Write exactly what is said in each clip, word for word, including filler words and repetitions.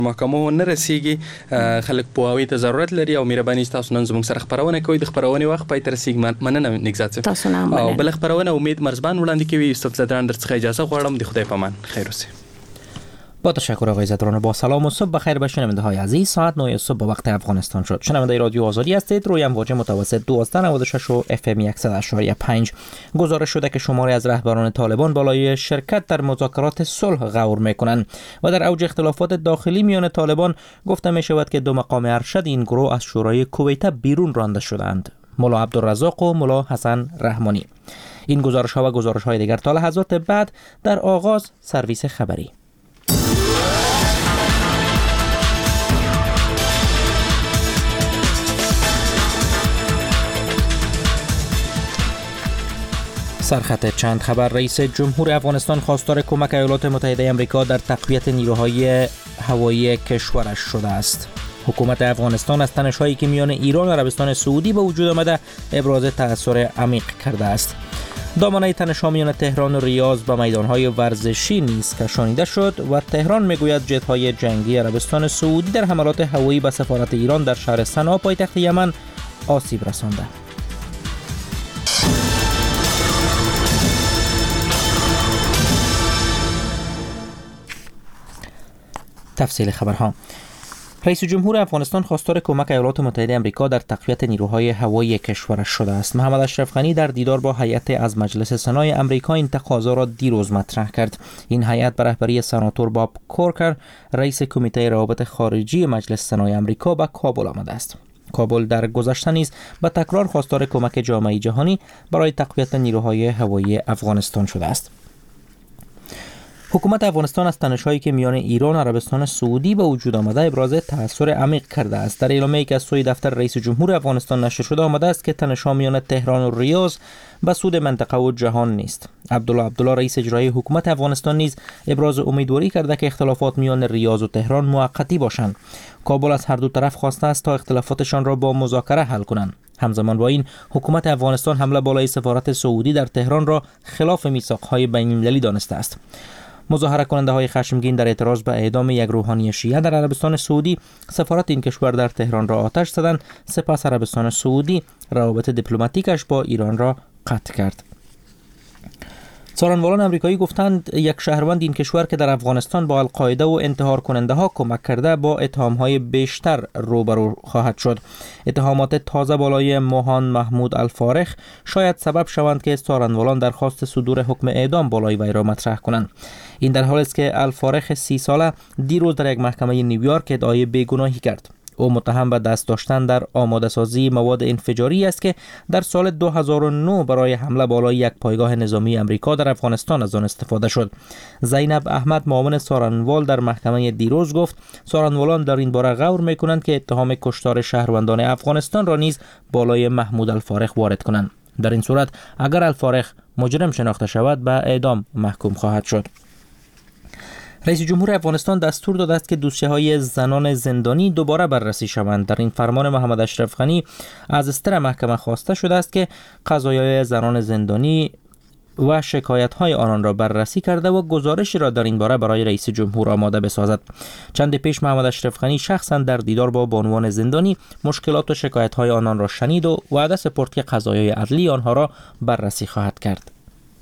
محکمو نرسیږي خلک پوهاوی ته ضرورت لري او مهرباني تاسو نن زموږ سره خبرونه کوي د خبرونه وخت پای تر رسیږي مننه نگزات تاسو نه او بل خبرونه امید مرزبان وړاندې کوي یوسف زدران درڅخه اجازه غواړم د خدای پامان خیر اوسئ. با تشکر آقای زدران. با سلام و صبح بخیر به شنونده های عزیز. ساعت نه صبح به وقت افغانستان شد. شنونده رادیو آزادی هستید. روی امواج متوسط دویست و نود و شش و اف ام صد و پنج. گزارش شده که شماری از رهبران طالبان بالای شرکت در مذاکرات صلح غور میکنند و در اوج اختلافات داخلی میان طالبان گفته می شود که دو مقام ارشد این گروه از شورای کویت بیرون رانده شدند. مولا عبدالرزاق و مولا حسن رحمانی. این گزارش ها و گزارش های دیگر تا لحظات بعد در آغاز سرویس خبری. سرخط چند خبر. رئیس جمهور افغانستان خواستار کمک ایالات متحده آمریکا در تقویت نیروهای هوایی کشورش شده است. حکومت افغانستان از تنش‌هایی که میان ایران و عربستان سعودی به وجود آمده ابراز تأثیر عمیق کرده است. دامنه تنش‌ها میان تهران و ریاض به میدان‌های ورزشی نیز کشانیده شد و تهران میگوید جت‌های جنگی عربستان سعودی در حملات هوایی به سفارت ایران در شهر صنعا پایتخت یمن آسیب رسانده. تفصیل خبرها. رئیس جمهور افغانستان خواستار کمک ایالات متحده آمریکا در تقویت نیروهای هوایی کشورش شده است. محمد اشرف غنی در دیدار با هیئت از مجلس سنای آمریکا این تقاضا را دیروز مطرح کرد. این هیئت به رهبری سناتور باب کورکر، رئیس کمیته روابط خارجی مجلس سنای آمریکا، به کابل آمده است. کابل در گذشته نیز به تکرار خواستار کمک جامعه جهانی برای تقویت نیروهای هوایی افغانستان شده است. حکومت افغانستان از تنش‌هایی که میان ایران و عربستان سعودی به وجود آمده ابراز تأثیر عمیق کرده است. در اعلامیه‌ای که از سوی دفتر رئیس جمهور افغانستان نشر شده آمده است که تنش‌ها میان تهران و ریاض به سود منطقه و جهان نیست. عبدالله عبدالله رئیس اجرایی حکومت افغانستان نیز ابراز امیدواری کرده که اختلافات میان ریاض و تهران موقتی باشند. کابل از هر دو طرف خواسته است تا اختلافاتشان را با مذاکره حل کنند. همزمان با این حکومت افغانستان حمله بالای سفارت سعودی در تهران را خلاف میثاق‌های بین‌المللی دانسته است. مظاهره کننده های خشمگین در اعتراض به اعدام یک روحانی شیعه در عربستان سعودی سفارت این کشور در تهران را آتش زدند. سپس عربستان سعودی روابط دیپلماتیکش با ایران را قطع کرد. سارنوالان امریکایی گفتند یک شهروند این کشور که در افغانستان با القاعده و انتحار کننده ها کمک کرده با اتهام های بیشتر روبرو خواهد شد. اتهامات تازه بالای موهان محمود الفارخ شاید سبب شوند که سارنوالان درخواست صدور حکم اعدام بالای وی را مطرح کنند. این در حالی است که الفارخ سی ساله دیروز در یک محکمه نیویورک ادعای بیگناهی کرد. او متهم به دست داشتن در آماده سازی مواد انفجاری است که در سال دو هزار و نه برای حمله بالای یک پایگاه نظامی امریکا در افغانستان از آن استفاده شد. زینب احمد معاون سارنوال در محکمه دیروز گفت سارنوالان در این باره غور میکنند که اتهام کشتار شهروندان افغانستان را نیز بالای محمود الفارخ وارد کنند. در این صورت اگر الفارخ مجرم شناخته شود به اعدام محکوم خواهد شد. رئیس جمهور افغانستان دستور داده است که دوسیه‌های زنان زندانی دوباره بررسی شوند. در این فرمان محمد اشرف غنی از استر محکمه خواسته شده است که قضایای زنان زندانی و شکایت‌های آنان را بررسی کرده و گزارشی را در این باره برای رئیس جمهور آماده بسازد. چند پیش محمد اشرف غنی شخصا در دیدار با بانوان زندانی مشکلات و شکایت‌های آنان را شنید و وعده سپرد که قضایای عدلی آنها را بررسی خواهد کرد.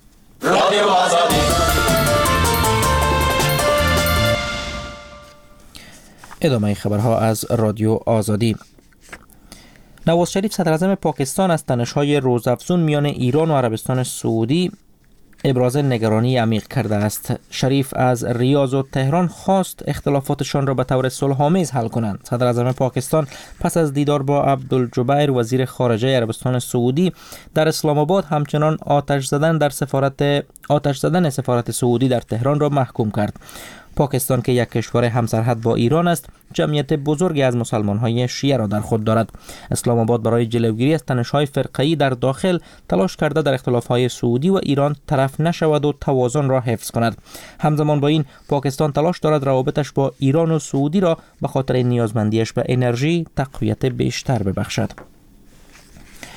ادامه خبرها از رادیو آزادی. نواز شریف صدر اعظم پاکستان از تنش‌های روزافزون میان ایران و عربستان سعودی ابراز نگرانی عمیق کرده است. شریف از ریاض و تهران خواست اختلافاتشان را به طور صلح‌آمیز حل کنند. صدر اعظم پاکستان پس از دیدار با عبدالجبیر وزیر خارجه عربستان سعودی در اسلام آباد همچنان آتش زدن در سفارت آتش زدن سفارت سعودی در تهران را محکوم کرد. پاکستان که یک کشور همسرحد با ایران است، جمعیت بزرگی از مسلمان‌های شیعه را در خود دارد. اسلام آباد برای جلوگیری از تنش‌های فرقه‌ای در داخل تلاش کرده در اختلاف‌های سعودی و ایران طرف نشود و توازن را حفظ کند. همزمان با این پاکستان تلاش دارد روابطش با ایران و سعودی را به خاطر نیازمندیش به انرژی تقویت بیشتر ببخشد.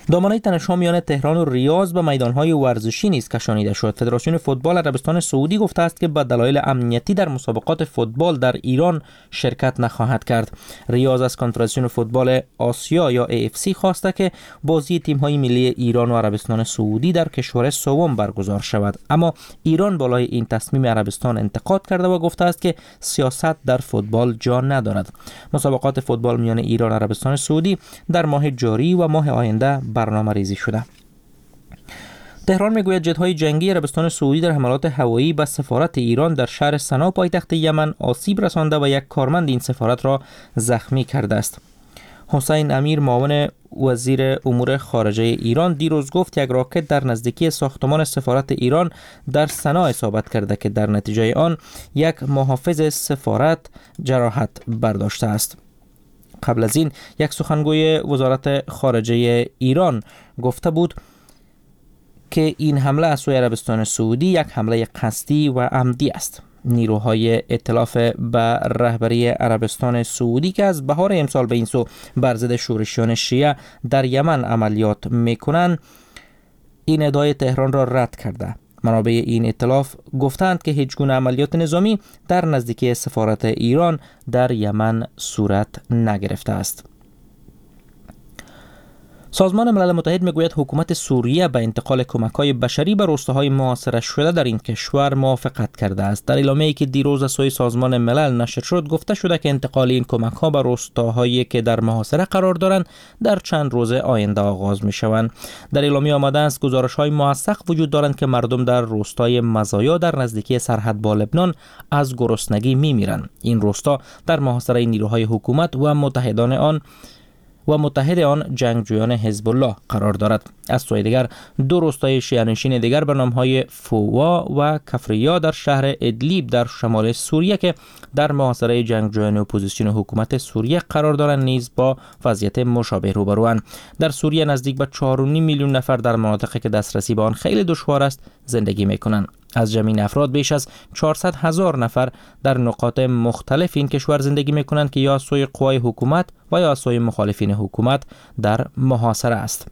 دامنه تنش‌ها میان تهران و ریاض به میدان‌های ورزشی نیز کشانیده شد. فدراسیون فوتبال عربستان سعودی گفته است که به دلایل امنیتی در مسابقات فوتبال در ایران شرکت نخواهد کرد. ریاض از کنفدراسیون فوتبال آسیا یا ای اف سی خواسته که بازی تیم‌های ملی ایران و عربستان سعودی در کشور سوم برگزار شود، اما ایران بالای این تصمیم عربستان انتقاد کرده و گفته است که سیاست در فوتبال جا ندارد. مسابقات فوتبال میان ایران و عربستان سعودی در ماه جاری و ماه آینده برنامه ریزی شده. تهران میگوید جت‌های جنگی عربستان سعودی در حملات هوایی به سفارت ایران در شهر سنا پایتخت یمن آسیب رسانده و یک کارمند این سفارت را زخمی کرده است. حسین امیر معاون وزیر امور خارجه ایران دیروز گفت یک راکت در نزدیکی ساختمان سفارت ایران در سنا اصابت کرده که در نتیجه آن یک محافظ سفارت جراحت برداشته است. قبل از این یک سخنگوی وزارت خارجه ایران گفته بود که این حمله از سوی عربستان سعودی یک حمله قصدی و عمدی است. نیروهای ائتلاف به رهبری عربستان سعودی که از بهار امسال به این سو بر ضد شورشیان شیعه در یمن عملیات میکنند این ادعای تهران را رد کرده. منابع این ائتلاف گفتند که هیچ گونه عملیات نظامی در نزدیکی سفارت ایران در یمن صورت نگرفته است. سازمان ملل متحد میگوید حکومت سوریه به انتقال کمک‌های بشری به روستاهای محاصره شده در این کشور موافقت کرده است. در اعلامیه‌ای که دیروز از سوی سازمان ملل نشر شد گفته شده که انتقال این کمک‌ها به روستاهایی که در محاصره قرار دارند در چند روز آینده آغاز می‌شوند. در اعلامیه آمده است گزارش‌های موثق وجود دارند که مردم در روستای مزایا در نزدیکی سرحد با لبنان از گرسنگی می‌میرند. این روستا در محاصره نیروهای حکومت و متحدان آن و متحد آن جنگجویان حزب الله قرار دارد. از سوی دیگر دو روستای شیعه‌نشین دیگر به نام‌های فوا و کفریا در شهر ادلیب در شمال سوریه که در محاصره جنگجویان اپوزیسیون حکومت سوریه قرار دارند نیز با وضعیت مشابه روبروند. در سوریه نزدیک به چهار و نیم میلیون نفر در مناطقی که دسترسی به آن خیلی دشوار است زندگی می‌کنند. از جمعی افراد بیش از چهارصد هزار نفر در نقاط مختلف این کشور زندگی می‌کنند که یا از سوی قوای حکومت و یا از سوی مخالفین حکومت در محاصره است.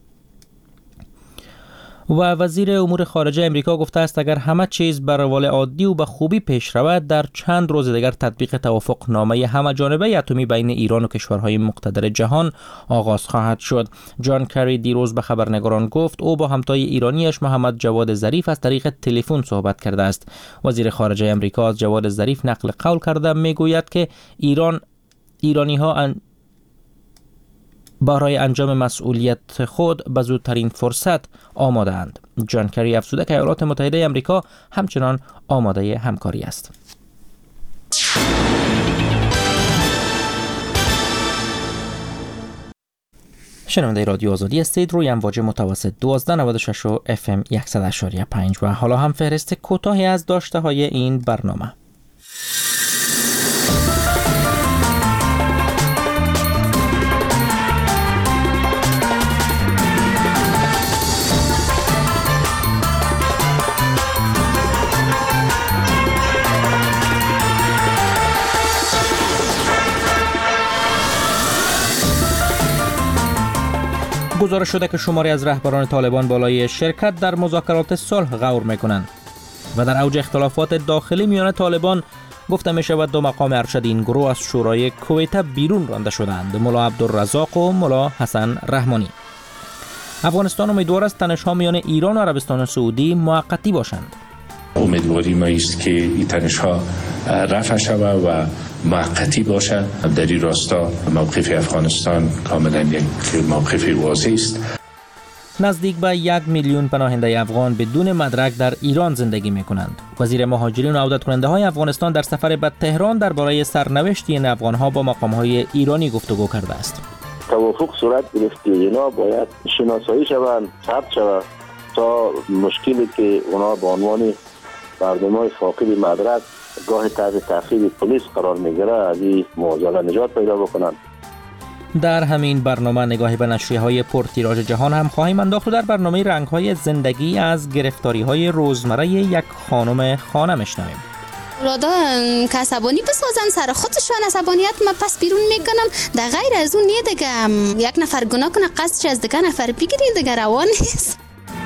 و وزیر امور خارجه امریکا گفته است اگر همه چیز به روال عادی و به خوبی پیش رود در چند روز دیگر تطبیق توافقنامه همه‌جانبه اتمی بین ایران و کشورهای مقتدر جهان آغاز خواهد شد. جان کری دیروز به خبرنگاران گفت او با همتای ایرانیش محمد جواد ظریف از طریق تلفن صحبت کرده است. وزیر خارجه امریکا از جواد ظریف نقل قول کرده میگوید که ایران ایرانی‌ها ان برای انجام مسئولیت خود به زودترین فرصت آماده اند. جان کری افزوده که ایالات متحده آمریکا همچنان آماده همکاری است. شنونده رادیو آزادی هستید. روی امواج متوسط دوازده نود و شش و اف ام صد و پنج و حالا هم فهرست کوتاهی از داشته های این برنامه. گزارش شده که شماری از رهبران طالبان بالای شرکت در مذاکرات صلح غور میکنند و در اوج اختلافات داخلی میان طالبان گفته می شود دو مقام ارشد این گروه از شورای کویت بیرون رانده شدند، ملا عبدالرزاق و ملا حسن رحمانی. افغانستان امیدوار است تنش‌ها میان ایران و عربستان سعودی موقتی باشند. امیدواری ما است که این تنش‌ها رفع شود و موقتی باشد. در این راستا موقف افغانستان کاملا یک موقف واضح است. نزدیک به یک میلیون پناهنده افغان بدون مدرک در ایران زندگی می کنند. وزیر مهاجرین و عودت کننده های افغانستان در سفر به تهران درباره سرنوشت این افغان ها با مقام های ایرانی گفتگو کرده است. توافق صورت گرفت که اینا باید شناسایی شوند، ثبت شوند تا مشکلی که اونا به عنوان مردمای فاقد مدرک گاه تحت تعقیب پلیس قرار میگیره از این معضله نجات پیدا بکنند. در همین برنامه نگاهی به نشریه‌های پرتیراژ جهان هم خواهیم انداخت و در برنامه رنگ‌های زندگی از گرفتاری‌های روزمره یک خانم خانه میشنویم. اولادا که عصبانی بسازن سر خودشان عصبانیت ما پس بیرون میکنم. در غیر از اون نه دیگه یک نفر گناه کنه قصدش از دیگه نفر بگیری دیگه روان نیست.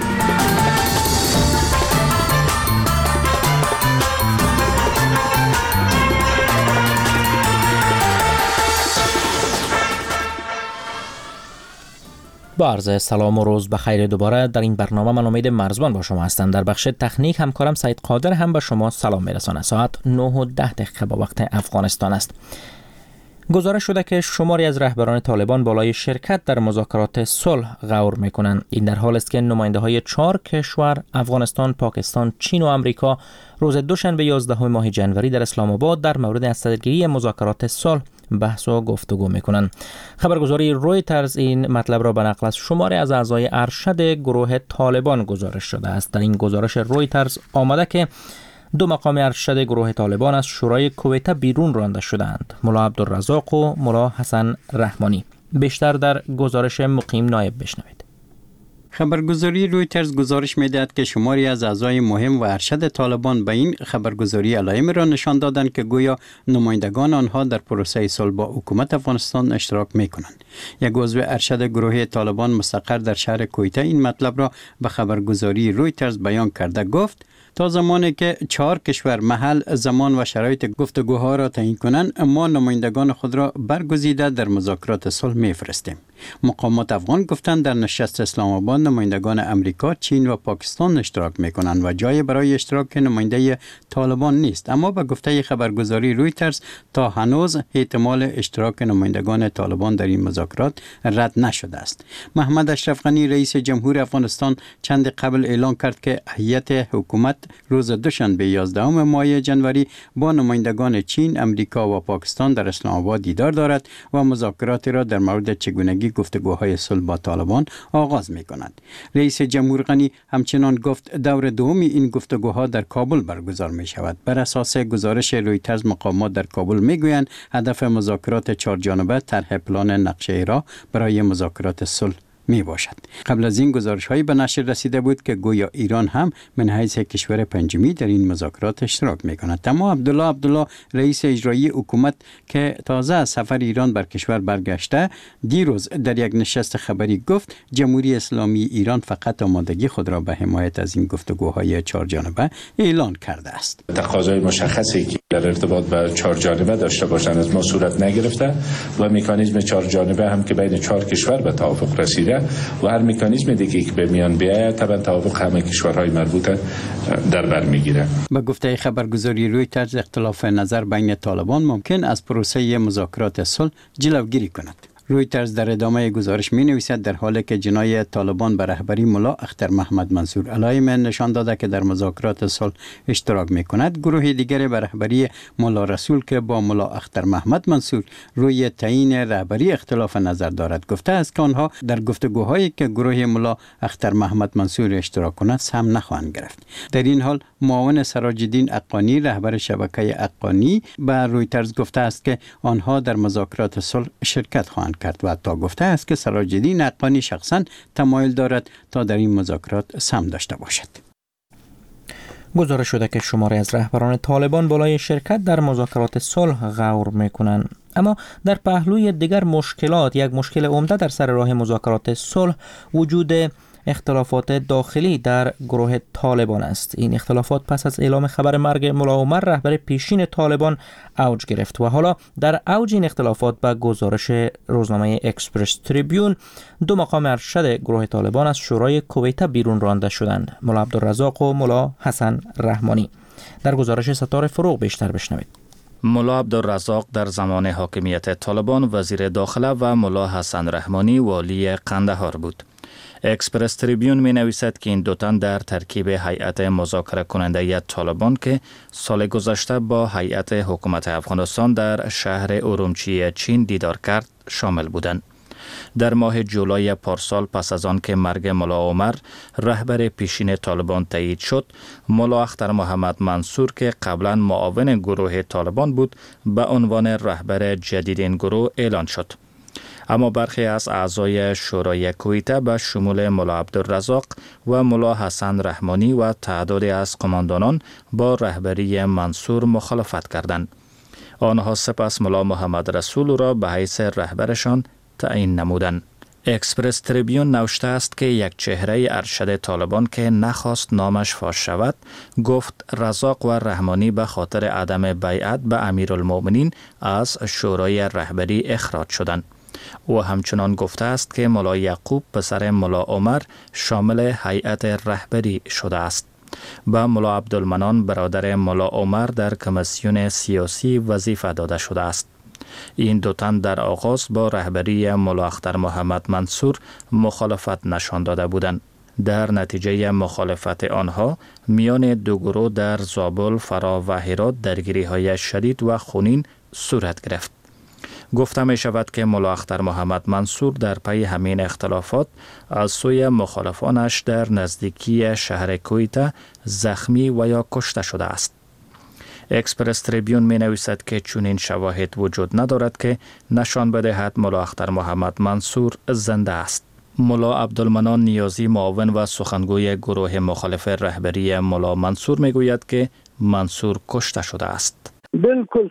با عرض سلام و روز بخیر دوباره در این برنامه. من امید مرزبان با شما هستم. در بخش تکنیک همکارم سعید قادر هم به شما سلام میرسانه. ساعت نه و ده دقیقه با وقت افغانستان است. گزارش شده که شماری از رهبران طالبان بالای شرکت در مذاکرات صلح غور میکنند. این در حال است که نماینده های چهار کشور افغانستان، پاکستان، چین و امریکا روز دوشنبه یازدهم ماه جنوری در اسلام آباد در مورد نستدگیری مذاکرات صلح بحث و گفتگو میکنند. خبرگزاری رویترز این مطلب را به نقل از شماری از اعضای ارشد گروه طالبان گزارش شده است. در این گزارش رویترز آمده که دو مقام ارشد گروه طالبان از شورای کویت بیرون رانده شدند، ملا عبدالرزاق و ملا حسن رحمانی. بیشتر در گزارش مقیم نایب بشنوید. خبرگزاری رویترز گزارش می‌دهد که شماری از اعضای مهم و ارشد طالبان به این خبرگزاری علائم را نشان دادند که گویا نمایندگان آنها در پروسه صلح با حکومت افغانستان اشتراک می‌کنند. یک عضو ارشد گروه طالبان مستقر در شهر کویت این مطلب را به خبرگزاری رویترز بیان کرده گفت تا زمانی که چهار کشور محل، زمان و شرایط گفتگوها را تعیین کنند، ما نمایندگان خود را برگزیده در مذاکرات صلح می‌فرستیم. مقامات افغان گفتند در نشست اسلام آباد نمایندگان امریکا، چین و پاکستان اشتراک می‌کنند و جای برای اشتراک نماینده طالبان نیست. اما به گفته خبرگزاری رویترز تا هنوز احتمال اشتراک نمایندگان طالبان در این مذاکرات رد نشده است. محمد اشرف غنی رئیس جمهور افغانستان چند قبل اعلام کرد که هیئت حکومت روز دوشنبه یازدهم ماه جنوری با نمایندگان چین، امریکا و پاکستان در اسلام آباد دیدار دارد و مذاکرات را در مورد چگونگی گفتگوهای صلح با طالبان آغاز می کند. رئیس جمهور غنی همچنان گفت دور دومی این گفتگوها در کابل برگزار می شود. بر اساس گزارش رویترز مقامات در کابل می گویند هدف مذاکرات چهار جانبه طرح پلان نقشه راه برای مذاکرات صلح می باشد. قبل از این گزارش هایی به نشر رسیده بود که گویا ایران هم من حیث کشور پنجمی در این مذاکرات اشتراک می کند. اما عبدالله عبدالله رئیس اجرایی حکومت که تازه از سفر ایران بر کشور برگشته دیروز در یک نشست خبری گفت جمهوری اسلامی ایران فقط آمادگی خود را به حمایت از این گفتگوهای چهار جانبه اعلان کرده است. تقاضای مشخصی که در ارتباط با چهار جانبه داشته باشند از ما صورت نگرفته و مکانیزم چهار جانبه هم که بین چهار کشور به توافق رسیده و هر مکانیزم دیگه که به میان بیاید طبعا توافق همه کشورهای مربوطه در بر میگیره. به گفته خبرگزاری رویترز اختلاف نظر بین طالبان ممکن از پروسه مذاکرات صلح جلوگیری کند. رویترز در ادامه گزارش می نویسد در حالی که جنای طالبان به رهبری ملا اختر محمد منصور علائم نشان داده که در مذاکرات صلح اشتراک می کند، گروه دیگر به رهبری ملا رسول که با ملا اختر محمد منصور روی تعیین رهبری اختلاف نظر دارد گفته است که آنها در گفتگوهایی که گروه ملا اختر محمد منصور اشتراک کند سهم نخواهند گرفت. در این حال معاون سراج الدین اقانی رهبر شبکه اقانی به رویترز گفته است که آنها در مذاکرات صلح شرکت خواهند کرد و تا گفته است که سراج الدین اقانی شخصا تمایل دارد تا در این مذاکرات سهم داشته باشد. گزارش شده که شماری از رهبران طالبان بالای شرکت در مذاکرات صلح غور میکنند. اما در پهلوی دیگر مشکلات، یک مشکل عمده در سر راه مذاکرات صلح وجود اختلافات داخلی در گروه طالبان است. این اختلافات پس از اعلام خبر مرگ ملا عمر رهبر پیشین طالبان اوج گرفت و حالا در اوج این اختلافات به گزارش روزنامه اکسپرس تریبیون دو مقام ارشد گروه طالبان از شورای کویت بیرون رانده شدند، ملا عبدالرزاق و ملا حسن رحمانی. در گزارش ستاره فروغ بیشتر بشنوید. ملا عبدالرزاق در زمان حاکمیت طالبان وزیر داخله و ملا حسن رحمانی والی قندهار بود. اکسپرس تریبیون می نویسد که این دو تن در ترکیب هیئت مذاکره کننده طالبان که سال گذشته با هیئت حکومت افغانستان در شهر ارومچی چین دیدار کرد شامل بودند. در ماه جولای پارسال پس از آن که مرگ ملا عمر رهبر پیشین طالبان تایید شد، ملا اختر محمد منصور که قبلا معاون گروه طالبان بود به عنوان رهبر جدید این گروه اعلان شد. اما برخی از اعضای شورای کویته به شمول ملا عبدالرزاق و ملا حسن رحمانی و تعدادی از قماندانان با رهبری منصور مخالفت کردند. آنها سپس ملا محمد رسول را به حیث رهبرشان تعیین نمودند. اکسپرس تریبیون نوشته است که یک چهره ارشد طالبان که نخواست نامش فاش شود گفت رزاق و رحمانی به خاطر عدم بیعت به امیرالمؤمنین از شورای رهبری اخراج شدند. او همچنان گفته است که ملا یعقوب پسر ملا عمر شامل هیئت رهبری شده است. به ملا عبدالمنان برادر ملا عمر در کمیسیون سیاسی وظیفه داده شده است. این دو تن در آغاز با رهبری ملا اختر محمد منصور مخالفت نشان داده بودند. در نتیجه مخالفت آنها میان دو گروه در زابل، فرا و هرات درگیری های شدید و خونین صورت گرفت. گفته می شود که ملا اختر محمد منصور در پی همین اختلافات از سوی مخالفانش در نزدیکی شهر کویته زخمی و یا کشته شده است. اکسپرس تریبیون می نویسد که چنین شواهد وجود ندارد که نشان بدهد ملا اختر محمد منصور زنده است. ملا عبدالمنان نیازی معاون و سخنگوی گروه مخالف رهبری ملا منصور می گوید که منصور کشته شده است. بالکل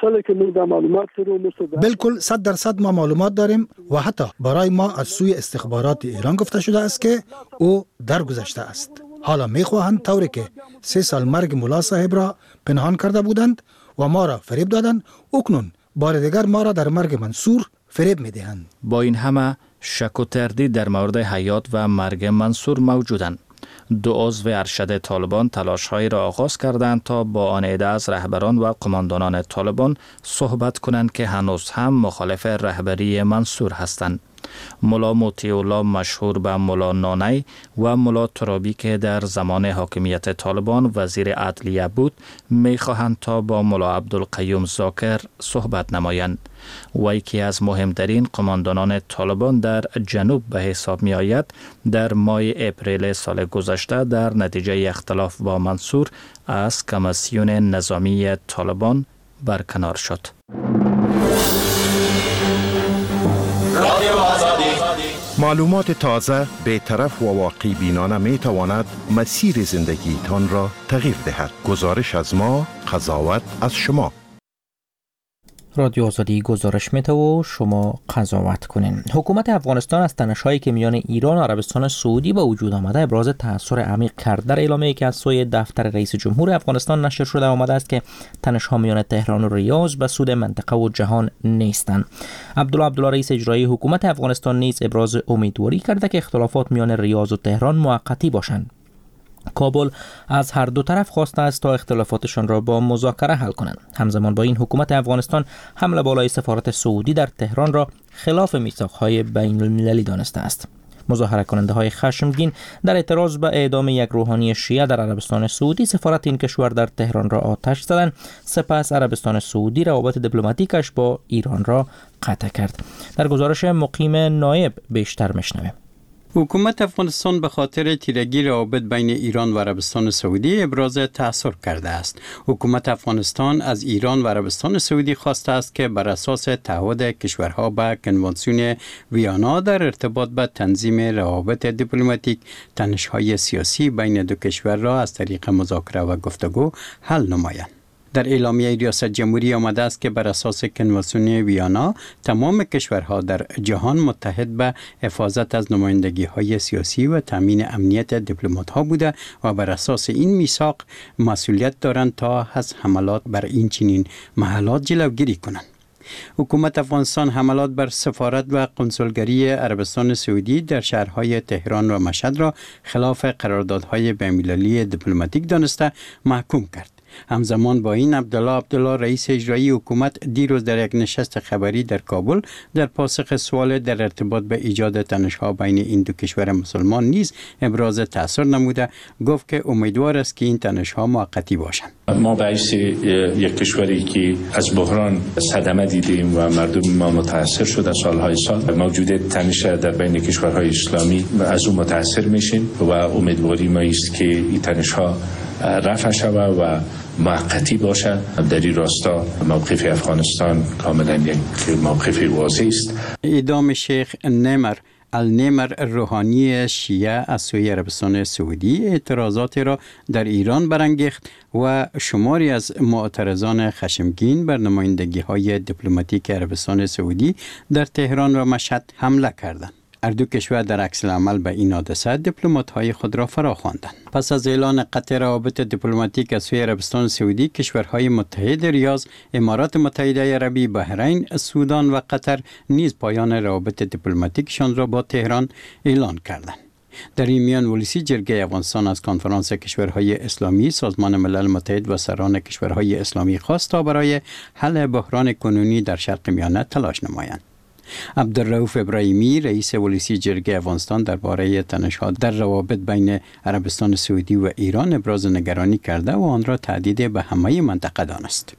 بالکل صد درصد ما معلومات داریم و حتی برای ما از سوی استخبارات ایران گفته شده است که او درگذشته است. حالا میخواهند طوری که سه سال مرگ ملا صاحب را پنهان کرده بودند و ما را فریب دادند، اکنون بار دیگر ما را در مرگ منصور فریب میدهند. با این همه شک و تردید در مورد حیات و مرگ منصور موجودند. دو عضو ارشد طالبان تلاش‌هایی را آغاز کردند تا با آن عده از رهبران و قماندانان طالبان صحبت کنند که هنوز هم مخالف رهبری منصور هستند. ملا مطیع الله مشهور به ملا نانی و ملا ترابی که در زمان حاکمیت طالبان وزیر عدلیه بود می‌خواهند تا با ملا عبدالقیوم زاکر صحبت نمایند. و یکی از مهمترین قماندانان طالبان در جنوب به حساب می آید در ماه اپریل سال گذشته در نتیجه اختلاف با منصور از کمیسیون نظامی طالبان برکنار شد. معلومات تازه، بی‌طرف و واقعی بینانه می تواند مسیر زندگی تان را تغییر دهد. گزارش از ما، قضاوت از شما. رادیو آزادی گزارش میده و شما قضاوت کنین. حکومت افغانستان از تنش‌هایی که میان ایران و عربستان سعودی به وجود آمده ابراز تأثیر عمیق کرد. در اعلامیه‌ای که از سوی دفتر رئیس جمهور افغانستان نشر شده آمده است که تنش‌ها میان تهران و ریاض به سود منطقه و جهان نیستند. عبدالله عبدالله رئیس اجرایی حکومت افغانستان نیز ابراز امیدواری کرده که اختلافات میان ریاض و تهران موقتی باشند. کابل از هر دو طرف خواسته است تا اختلافاتشان را با مذاکره حل کنند. همزمان با این حکومت افغانستان حمله بالای سفارت سعودی در تهران را خلاف میثاق‌های بین المللی دانسته است. مظاهره کننده های خشمگین در اعتراض به اعدام یک روحانی شیعه در عربستان سعودی سفارت این کشور در تهران را آتش زدند. سپس عربستان سعودی روابط دیپلماتیکش با ایران را قطع کرد. در گزارش مقیم نایب بیشتر میشنویم. حکومت افغانستان به خاطر تیرگی روابط بین ایران و عربستان سعودی ابراز تأثیر کرده است. حکومت افغانستان از ایران و عربستان سعودی خواسته است که بر اساس تعهد کشورها به کنوانسیون ویانا در ارتباط به تنظیم روابط دیپلماتیک تنش‌های سیاسی بین دو کشور را از طریق مذاکره و گفتگو حل نمایند. در اعلامیه ریاست جمهوری آمده است که بر اساس کنوانسیون ویانا تمام کشورها در جهان متحد به حفاظت از نمایندگی‌های سیاسی و تامین امنیت دیپلمات‌ها بوده و بر اساس این میثاق مسئولیت دارند تا از حملات بر این چنین محلات جلوگیری کنند. حکومت افغانستان حملات بر سفارت و قنسولگری عربستان سعودی در شهرهای تهران و مشهد را خلاف قراردادهای بین‌المللی دیپلماتیک دانسته محکوم کرد. همزمان با این عبدالله عبدالله رئیس اجرایی حکومت دیروز در یک نشست خبری در کابل در پاسخ سوال در ارتباط به ایجاد تنش‌ها بین این دو کشور مسلمان نیز ابراز تأثیر نموده گفت که امیدوار است که این تنش‌ها موقتی باشند. ما به حیث یک کشوری که از بحران صدمه دیدیم و مردم ما متاثر شده سالهای سال موجود تنش در بین کشورهای اسلامی از اون متاثر میشیم و امیدواری ما است که این تنش‌ها رفع شود و موقتی باشه. در این راستا موقف افغانستان کاملا یک موقف واضح است. اعدام شیخ نیمر النیمر روحانی شیعه از سوی عربستان سعودی اعتراضاتی را در ایران برانگیخت و شماری از معترضان خشمگین بر نمایندگی های دیپلماتیک عربستان سعودی در تهران و مشهد حمله کردند. هر دو کشور در عکس العمل به این حادثه دیپلمات‌های خود را فرا خواندند. پس از اعلان قطع روابط دیپلماتیک از سوی عربستان سعودی، کشورهای متحد ریاض، امارات متحده عربی، بحرین، سودان و قطر نیز پایان روابط دیپلماتیکشان را با تهران اعلان کردند. در این میان ولسی جرگه افغانستان از کنفرانس کشورهای اسلامی، سازمان ملل متحد و سران کشورهای اسلامی خواست تا برای حل بحران کنونی در شرق میانه تلاش نمایند. عبدالرؤوف ابراهیمی رئیس ولسی جرگه افغانستان درباره تنش‌ها در روابط بین عربستان سعودی و ایران ابراز نگرانی کرده و آن را تهدید به همه منطقه دانست.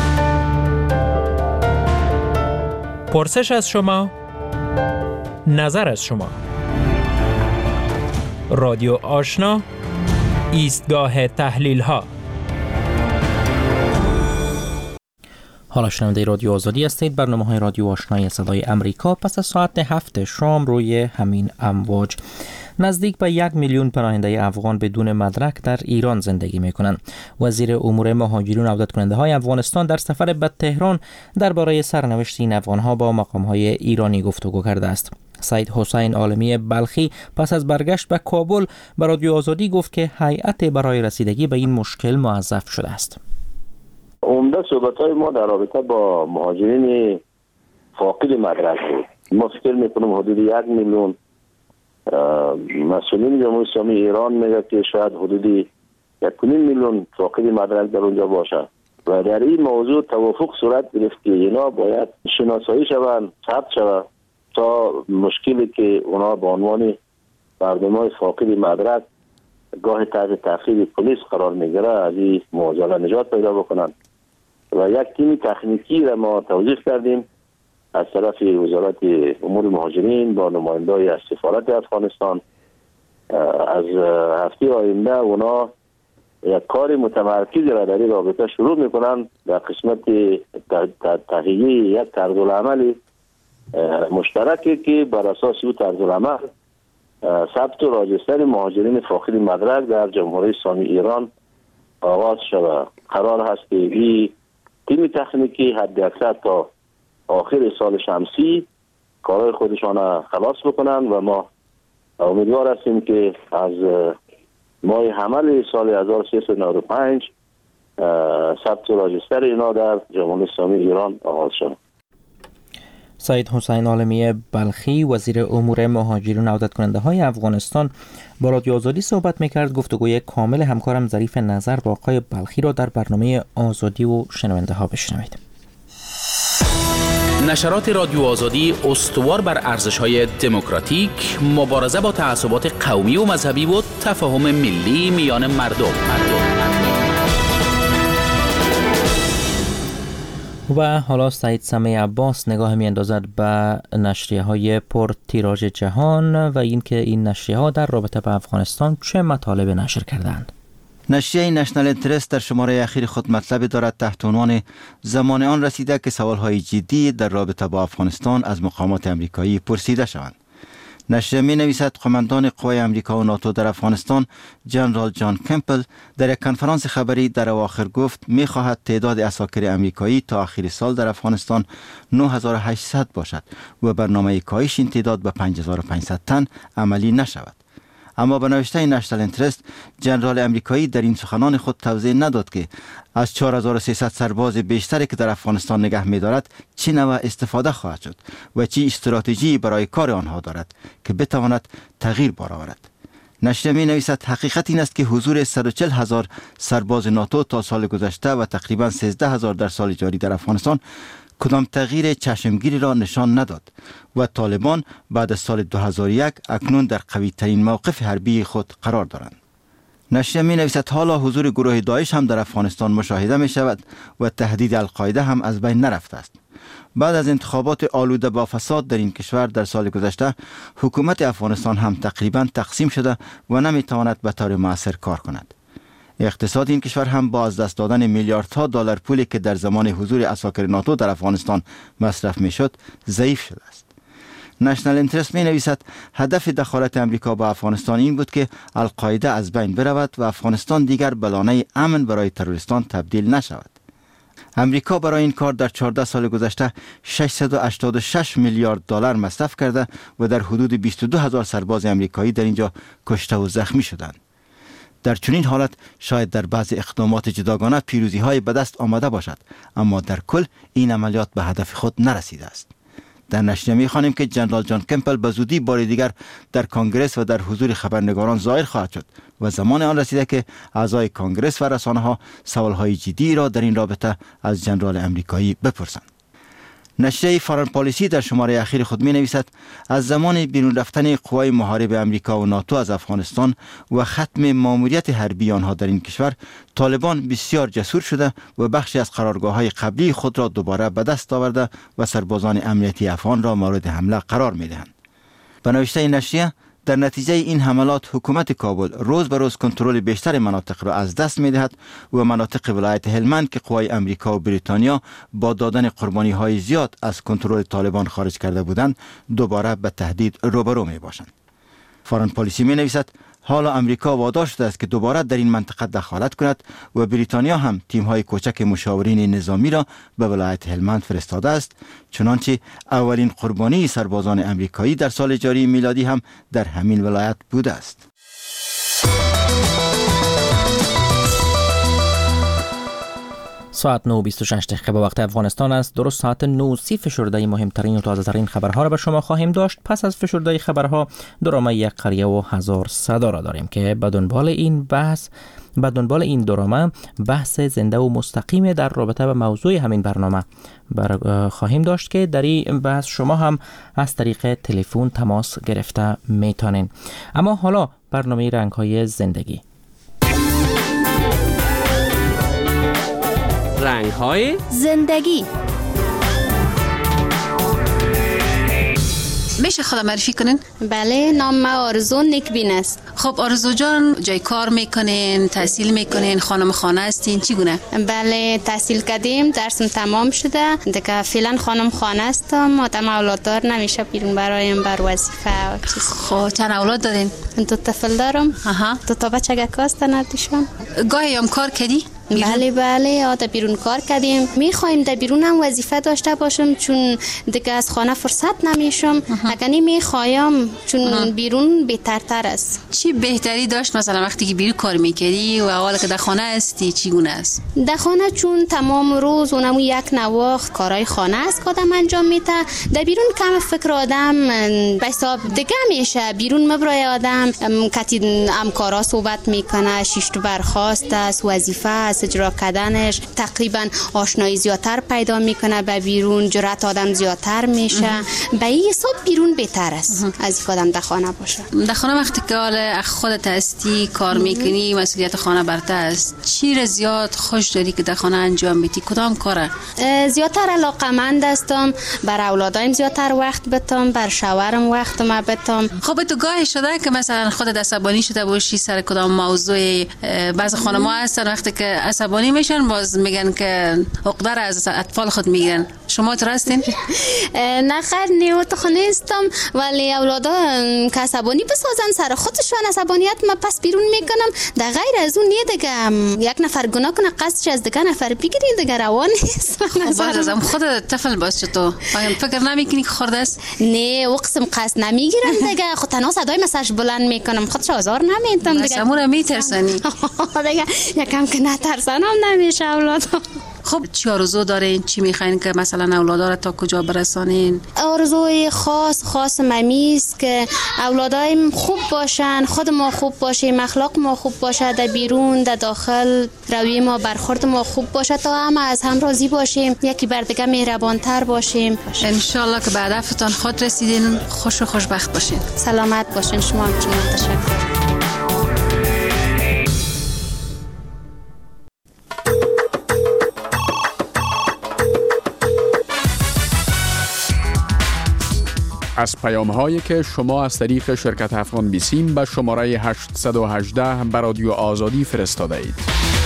پرسش از شما، نظر از شما. رادیو آشنا، ایستگاه تحلیل ها. حالا شنونده رادیو آزادی هستید. برنامه های رادیو آشنای صدای امریکا پس از ساعت هفت شام روی همین امواج. نزدیک به یک میلیون پناهنده افغان بدون مدرک در ایران زندگی می کنند. وزیر امور مهاجرین و عودت کننده های افغانستان در سفر به تهران درباره سرنوشت این افغان ها با مقام های ایرانی گفتگو کرده است. سید حسین عالمی بلخی پس از برگشت به کابل به رادیو آزادی گفت که هیئت برای رسیدگی به این مشکل موظف شده است. عمده صحبت‌های ما در رابطه با مهاجرین فاقد مدرک بود. ما فکر می‌کنم حدود یک میلیون مسئولین جمهوری اسلامی ایران میگه که شاید حدود یک و نیم میلیون فاقد مدرک در اونجا باشه و در این موضوع توافق صورت گرفت که اینا باید شناسایی شوند، ثبت شوند تا مشکلی که اونا به عنوان مردمای فاقد مدرک گاه تحت تعقیب پلیس قرار میگیره از این معضل نجات پیدا بکنن. و یک تیم تکنیکی را ما توظیف کردیم از طرف وزارت امور مهاجرین با نمایندگان از سفارت افغانستان. از هفته آینده اونا یک کار متمرکز را در این رابطه شروع میکنن در قسمت تهیه یک طرزالعمل مشترکی که بر اساس او طرزالعمل ثبت و راجستر مهاجرین فاقد مدرک در جمهوری اسلامی ایران آغاز شود. قرار هست که این تیم تکنیکی حد اکثر تا آخر سال شمسی کارهای خودشان خلاص بکنن و ما امیدوار هستیم که از ماه حمل سال هزار و سیصد و نود و پنج ثبت و راجستر اینا در جمهوری اسلامی ایران آغاز شود. سید حسین عالمی بلخی وزیر امور مهاجرین و عودت کننده های افغانستان با رادیو آزادی صحبت میکرد. گفتگوی کامل همکارم ظریف نظر با آقای بلخی را در برنامه آزادی و شنونده ها بشنوید. نشرات رادیو آزادی استوار بر ارزش‌های دموکراتیک، مبارزه با تعصبات قومی و مذهبی و تفاهم ملی میان مردم. مردم. و حالا سعید سمیع عباس نگاه می اندازد به نشریه های پر تیراژ جهان و اینکه این نشریه ها در رابطه با افغانستان چه مطالب نشر کردند. نشریه نشنال انترست در شماره اخیر خود مطلب دارد تحت عنوان زمان آن رسیده که سوالهای جدی در رابطه با افغانستان از مقامات امریکایی پرسیده شوند. نشریه می نویسد قماندان قوای امریکا و ناتو در افغانستان جنرال جان کمپل در یک کنفرانس خبری در اواخر گفت می خواهد تعداد عساکر امریکایی تا آخر سال در افغانستان نه هزار و هشتصد باشد و برنامه کاهش این تعداد به پنج هزار و پانصد تن عملی نشود. اما به نوشته نشنال انترست جنرال امریکایی در این سخنان خود توضیح نداد که از چهار هزار و سیصد سرباز بیشتری که در افغانستان نگه می دارد چه نوع استفاده خواهد شد و چه استراتژی برای کار آنها دارد که بتواند تغییر بار آورد. نشریه می نویسد حقیقت این است که حضور صد و چهل هزار سرباز ناتو تا سال گذشته و تقریبا سیزده هزار در سال جاری در افغانستان کدام تغییر چشمگیری را نشان نداد و طالبان بعد از سال دو هزار و یک اکنون در قوی ترین موقف حربی خود قرار دارند. نشریه می نویسد حالا حضور گروه داعش هم در افغانستان مشاهده می شود و تهدید القاعده هم از بین نرفته است. بعد از انتخابات آلوده با فساد در این کشور در سال گذشته حکومت افغانستان هم تقریبا تقسیم شده و نمی تواند به طور مؤثر کار کند. اقتصاد این کشور هم با از دست دادن میلیاردها دلار پولی که در زمان حضور عساکر ناتو در افغانستان مصرف میشد ضعیف شده است. نشنل اینترست می نویسد هدف دخالت امریکا با افغانستان این بود که القاعده از بین برود و افغانستان دیگر بلانه امن برای تروریستان تبدیل نشود. امریکا برای این کار در چهارده سال گذشته ششصد و هشتاد و شش میلیارد دلار مصرف کرده و در حدود بیست و دو هزار سرباز امریکایی در اینجا کشته و زخمی شدند. در چنین حالت شاید در بعض اقدامات جداگانه پیروزی های به دست آمده باشد، اما در کل این عملیات به هدف خود نرسیده است. در نشریه می‌خوانیم که جنرال جان کمپل به زودی بار دیگر در کنگره و در حضور خبرنگاران ظاهر خواهد شد و زمان آن رسیده که اعضای کنگره و رسانه‌ها سوال‌های جدی را در این رابطه از جنرال امریکایی بپرسند. نشریه فارن پالیسی در شماره اخیر خود می نویسد از زمان بیرون رفتن قوای محارب امریکا و ناتو از افغانستان و ختم ماموریت حربی آنها در این کشور، طالبان بسیار جسور شده و بخشی از قرارگاه‌های قبلی خود را دوباره به دست آورده و سربازان امنیتی افغان را مورد حمله قرار می دهند. به نوشته نشریه، در نتیجه این حملات حکومت کابل روز به روز کنترل بیشتر مناطق را از دست می دهد و مناطق ولایت هلمند که قوای امریکا و بریتانیا با دادن قربانی های زیاد از کنترل طالبان خارج کرده بودند دوباره به تهدید روبرو می باشند. فارن پالیسی می نویسد حالا امریکا وادار شده است که دوباره در این منطقه دخالت کند و بریتانیا هم تیم‌های کوچک مشاورین نظامی را به ولایت هلمند فرستاده است، چنانچه اولین قربانی سربازان امریکایی در سال جاری میلادی هم در همین ولایت بوده است. ساعت نه و بیست و شش دقیقه به وقت افغانستان است. درست ساعت نه و سی فشرده مهمترین و تازه ترین خبرها را به شما خواهیم داشت. پس از فشرده خبرها درامه یک قریه و هزار صدا را داریم که به دنبال این بحث به دنبال این درامه بحث زنده و مستقیم در رابطه با موضوع همین برنامه بر خواهیم داشت که در این بحث شما هم از طریق تلفن تماس گرفته میتونین. اما حالا برنامه رنگ‌های زندگی. رنگ‌های زندگی. میشه خدا معرفی کنین؟ بله، نام ما آرزو نیکبین است. خب آرزو جان، جای کار میکنین، تحصیل میکنین، خانم خانه هستین، چی گونه؟ بله، تحصیل کردیم، درسم تمام شده، دیگه فعلا خانم خانه هستم. آدم اولاددار نمیشه بیرون برایم بر وظیفه و چیز. خب چند اولاد دارین؟ دو طفل دارم. آها. دو تا بچگک هستن ندیشون. گاهی هم کار کردی؟ بله بله، آده بیرون کار کردیم. میخوایم در بیرون هم وظیفه داشته باشم چون دیگه از خانه فرصت نمیشم. اگر نمیخوایم چون بیرون بهترتر است. چی بهتری داشت مثلا وقتی که بیرون کار میکردی و اول که در خانه هستی چی گونه است؟ در خانه چون تمام روز اونم یک نواخت کارهای خانه است که آدم انجام میده. در بیرون کم فکر آدم به حساب دیگه میشه. بیرون مبرای آدم کتی همکارا صحبت میکنه، شش تا برخواست است، وظیفه است، اجرا کردنش تقریبا آشنایی زیادتر پیدا میکنه. به بیرون جرأت آدم زیادتر میشه. به این حساب بیرون بهتر است از اینکه آدم در خانه باشه. در خانه وقتی که حالا خودت هستی کار میکنی، مسئولیت خانه برته است، چی را زیاد خوش داری که در خانه انجام میدی؟ کدام کاره؟ زیادتر علاقه‌مند هستم بر اولادایم، زیادتر وقت بدم، بر شوهرم وقت ما بدم. خب تو گاهی شده که مثلا خودت عصبانی شده باشی سر کدام موضوع؟ بعض خانم‌ها هستن وقتی که عصبانی میشن باز میگن که عقده از اطفال خود میگیرن. شما تو هستین؟ نه خیر، نه تو خونه نیستم، ولی اولادا که عصبانی بسازن سر خودشون عصبانیت ما پس بیرون میکنم. در غیر از اون نه دیگه یک نفر گناه کنه قصدش از دیگه نفر بگیرین دیگه روان نیست. خب باز ازم خودت طفل باز تو فکر نمیکنی که خورده است؟ نه او قسم قصد نمیگیرم دیگه. خود تنها صدای مساج بلند میکنم، خودش آزار نمیدم دیگه. سمورا میترسانی دیگه یکم که نترسنم نمیشه اولادا. خب چی آرزو دارین؟ چی میخواین که مثلا اولادا را تا کجا برسانین؟ آرزوی خاص خاص ممیست که اولادایم خوب باشن، خود ما خوب باشیم، اخلاق ما خوب باشه، در بیرون در داخل روی ما برخورد ما خوب باشه تا همه از هم راضی باشیم، یکی بر دیگه مهربانتر باشیم. ان شاء الله که به هدفتان خود رسیدین. خوش و خوشبخت باشین. سلامت باشین. شما هم تشکر. از پیام هایی که شما از طریق شرکت افغان بیسیم به شماره هشت یک هشت به رادیو آزادی فرستاده اید.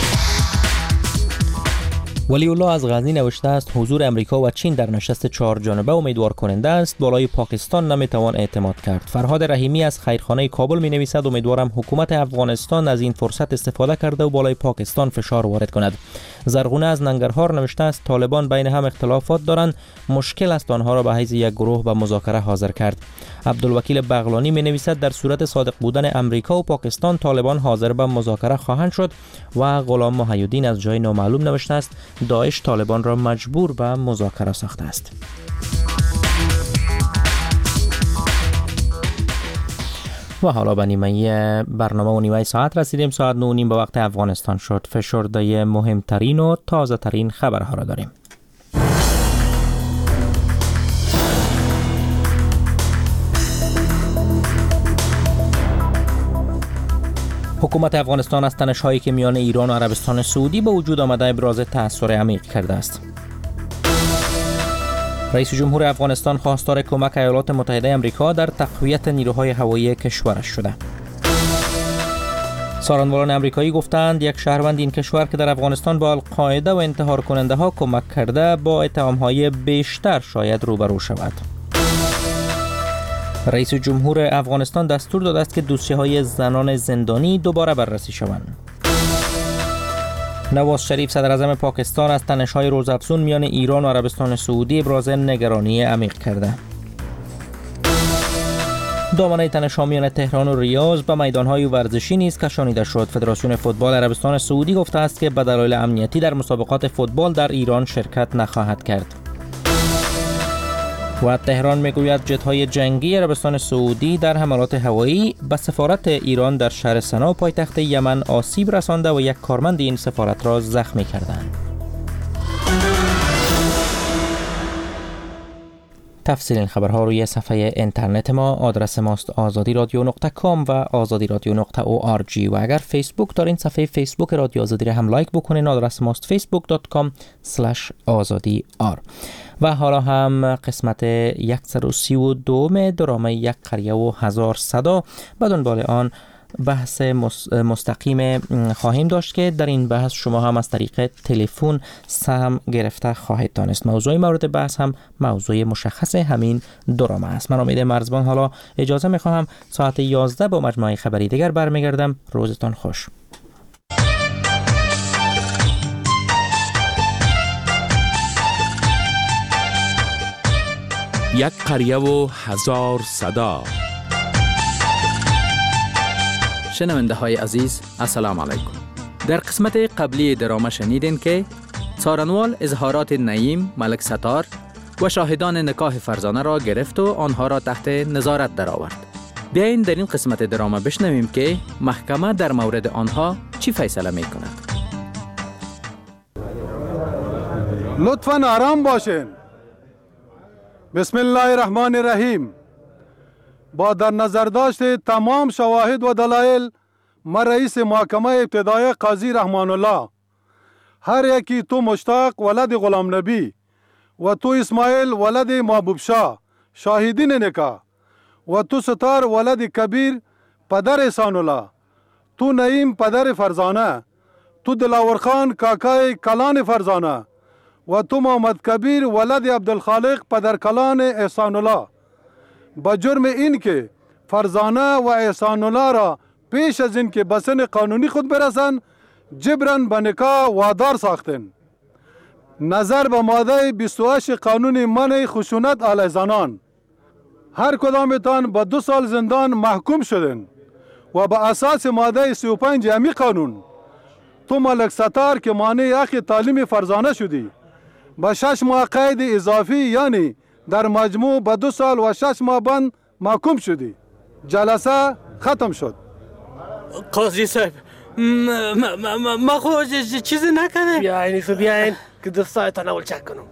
ولی الله از غزنی نوشته است حضور امریکا و چین در نشست چهار جانبه امیدوار کننده است، بالای پاکستان نمیتوان اعتماد کرد. فرهاد رحیمی از خیرخانه کابل می نویسد امیدوارم حکومت افغانستان از این فرصت استفاده کرده و بالای پاکستان فشار وارد کند. زرغونه از ننگرهار نوشته است طالبان بین هم اختلافات دارند، مشکل است آنها را به حیث یک گروه به مذاکره حاضر کرد. عبدالوکیل بغلانی می نویسد در صورت صادق بودن امریکا و پاکستان طالبان حاضر به مذاکره خواهند شد. و غلام محی‌الدین از جای نامعلوم نوشته است داعش طالبان را مجبور به مذاکره ساخته است. و حالا به نیمه برنامه و نیمه ساعت رسیدیم. ساعت نه و نیم به وقت افغانستان شد. فشرده مهمترین و تازه ترین خبرها را داریم. حکومت افغانستان از تنش‌هایی که میان ایران و عربستان سعودی به وجود آمده ابراز تأثیر عمیق کرده است. رئیس جمهور افغانستان خواستار کمک ایالات متحده آمریکا در تقویت نیروهای هوایی کشورش شده. سارنوالان آمریکایی گفتند یک شهروند این کشور که در افغانستان با القاعده و انتحار کننده ها کمک کرده با اتهام‌های بیشتر شاید روبرو شود. رئیس جمهور افغانستان دستور داده است که دوسیه‌های زنان زندانی دوباره بررسی شوند. نواز شریف صدر اعظم پاکستان از تنش‌های روزافزون میان ایران و عربستان سعودی ابراز نگرانی عمیق کرده. دامنه تنش‌ها میان تهران و ریاض به میدان‌های ورزشی نیز کشانیده شد. فدراسیون فوتبال عربستان سعودی گفته است که به دلایل امنیتی در مسابقات فوتبال در ایران شرکت نخواهد کرد. و تهران میگوید جت‌های جنگی عربستان سعودی در حملات هوایی به سفارت ایران در شهر سنا پایتخت یمن آسیب رسانده و یک کارمند این سفارت را زخمی کردند. تفصیل این خبرها روی صفحه اینترنت ما، آدرس ماست آزادی رادیو نقطه کام و آزادی رادیو نقطه او آر جی. و اگر فیسبوک دارین صفحه فیسبوک رادیو آزادی را هم لایک بکنین، آدرس ماست فیسبوک دات کام اسلش آزادی آر. و حالا هم قسمت صد و سی و دو درام یک قریه و هزار صدا به دنبال آن بحث مستقیم خواهیم داشت که در این بحث شما هم از طریق تلفن سهم گرفته خواهید دانست. موضوع مورد بحث هم موضوع مشخص همین درامه است. من امید مرزبان حالا اجازه میخواهم ساعت یازده با مجموعه خبری دیگر برمیگردم. روزتان خوش. یک قریه و هزار صدا. شنونده های عزیز السلام علیکم. در قسمت قبلی درامه شنیدین که سارنوال اظهارات نعیم، ملک ستار و شاهدان نکاح فرزانه را گرفت و آنها را تحت نظارت درآورد. بیاین در این قسمت درامه بشنویم که محکمه در مورد آنها چی فیصله می کند. لطفاً آرام باشین. بسم الله الرحمن الرحیم. با در نظر داشت تمام شواهد و دلایل، من رئیس محکمه ابتدایی قاضی رحمان الله، هر یکی تو مشتاق ولد غلام نبی و تو اسماعیل ولد محبوب شاه شاهدین نکاح و تو ستار ولد کبیر پدر احسان الله، تو نعیم پدر فرزانه، تو دلاور خان کاکای کلان فرزانه و تو محمد کبیر ولد عبدالخالق پدر کلان احسان الله، با جرم این که فرزانه و احسان الله را پیش از این که به سن قانونی خود برسند جبران به نکاح وادار ساختند. نظر به ماده بیست و هشت قانون منع خشونت علیه زنان، هر کدامتان به دو سال زندان محکوم شدند و به اساس ماده سی و پنج همین قانون تو ملک ستار که مانع حق تعلیم فرزانه شدی با شش ماه قید اضافی، یعنی در مجموع به دو سال و شش ماه بند محکوم شدی. جلسه ختم شد. قاضی صاحب ما خود چیزی نکنم. بیاین خب بیاین که دستایتان اول چک کنم.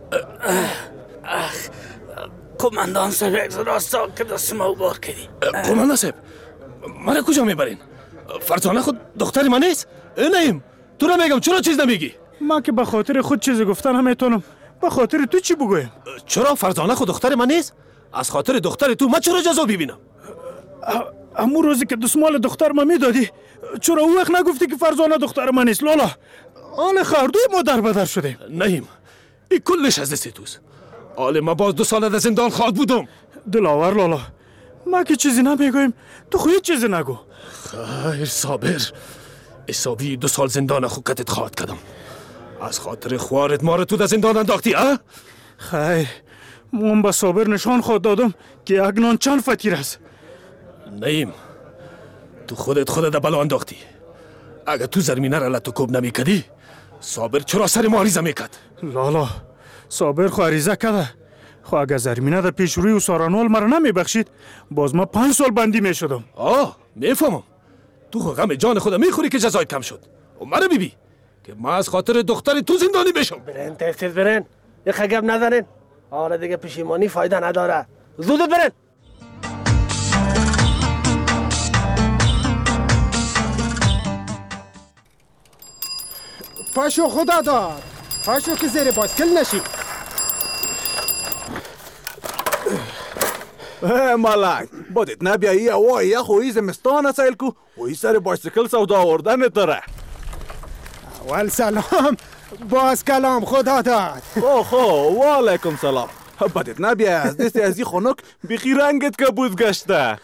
قماندان صاحب یک راستا که دست ما بار کردی. قماندان صاحب من کجا میبرین؟ فرزانه خود دختر من نیست؟ نیم تو را میگم چرا چیز نمیگی؟ ما که به خاطر خود چیزی گفتن هم میتونم، به خاطر تو چی بگویم؟ چرا فرزانه خود دختر من نیست؟ از خاطر دختر تو من چرا جزا ببینم؟ امو روزی که دستمال دختر ما میدادی چرا او وقت نگفتی که فرزانه دختر من نیست لالا؟ آن خردوی ما در بدر شدیم. نهیم این کلش از دست توست. آله ما باز دو سال در زندان خواهد بودم. دلاور لالا ما که چیزی نمیگویم تو خود چیزی نگو. خیر صابر حسابی دو سال زندان خوکتت خواهد کردم. از خاطر خوارت ما رو تو در زندان انداختی ها؟ خیر من با صابر نشان خود دادم که یک نان چند فطیر است. نهیم تو خودت خودت در بلا انداختی. اگر تو زرمینه را لطو کوب نمی کدی صابر چرا سر ما عریضه میکد؟ لالا صابر خو عریضه کده خو اگر زرمینه در پیش روی و سارانوال مرا نمی بخشید باز ما پنج سال بندی می شدم. آه میفهمم تو خو غم جان خود میخوری که جزای کم شد و مرا بیبی که ما از خاطر دختر تو زندانی بشم. برین تفتید برین یه خگب نزنین آره دیگه پشیمانی فایده نداره زودت برین. پاشو خدا داد پاشو که زیر باسکل نشی. مالک بادت نبیایی اوه یه خویی زمستان سیل کو وی سر باسکل سودا آوردن داره. اول سلام باز کلام خدا داد. خو خو و علیکم سلام. بادت نبیایی از دست ازی خونک بخی رنگت که بود گشته.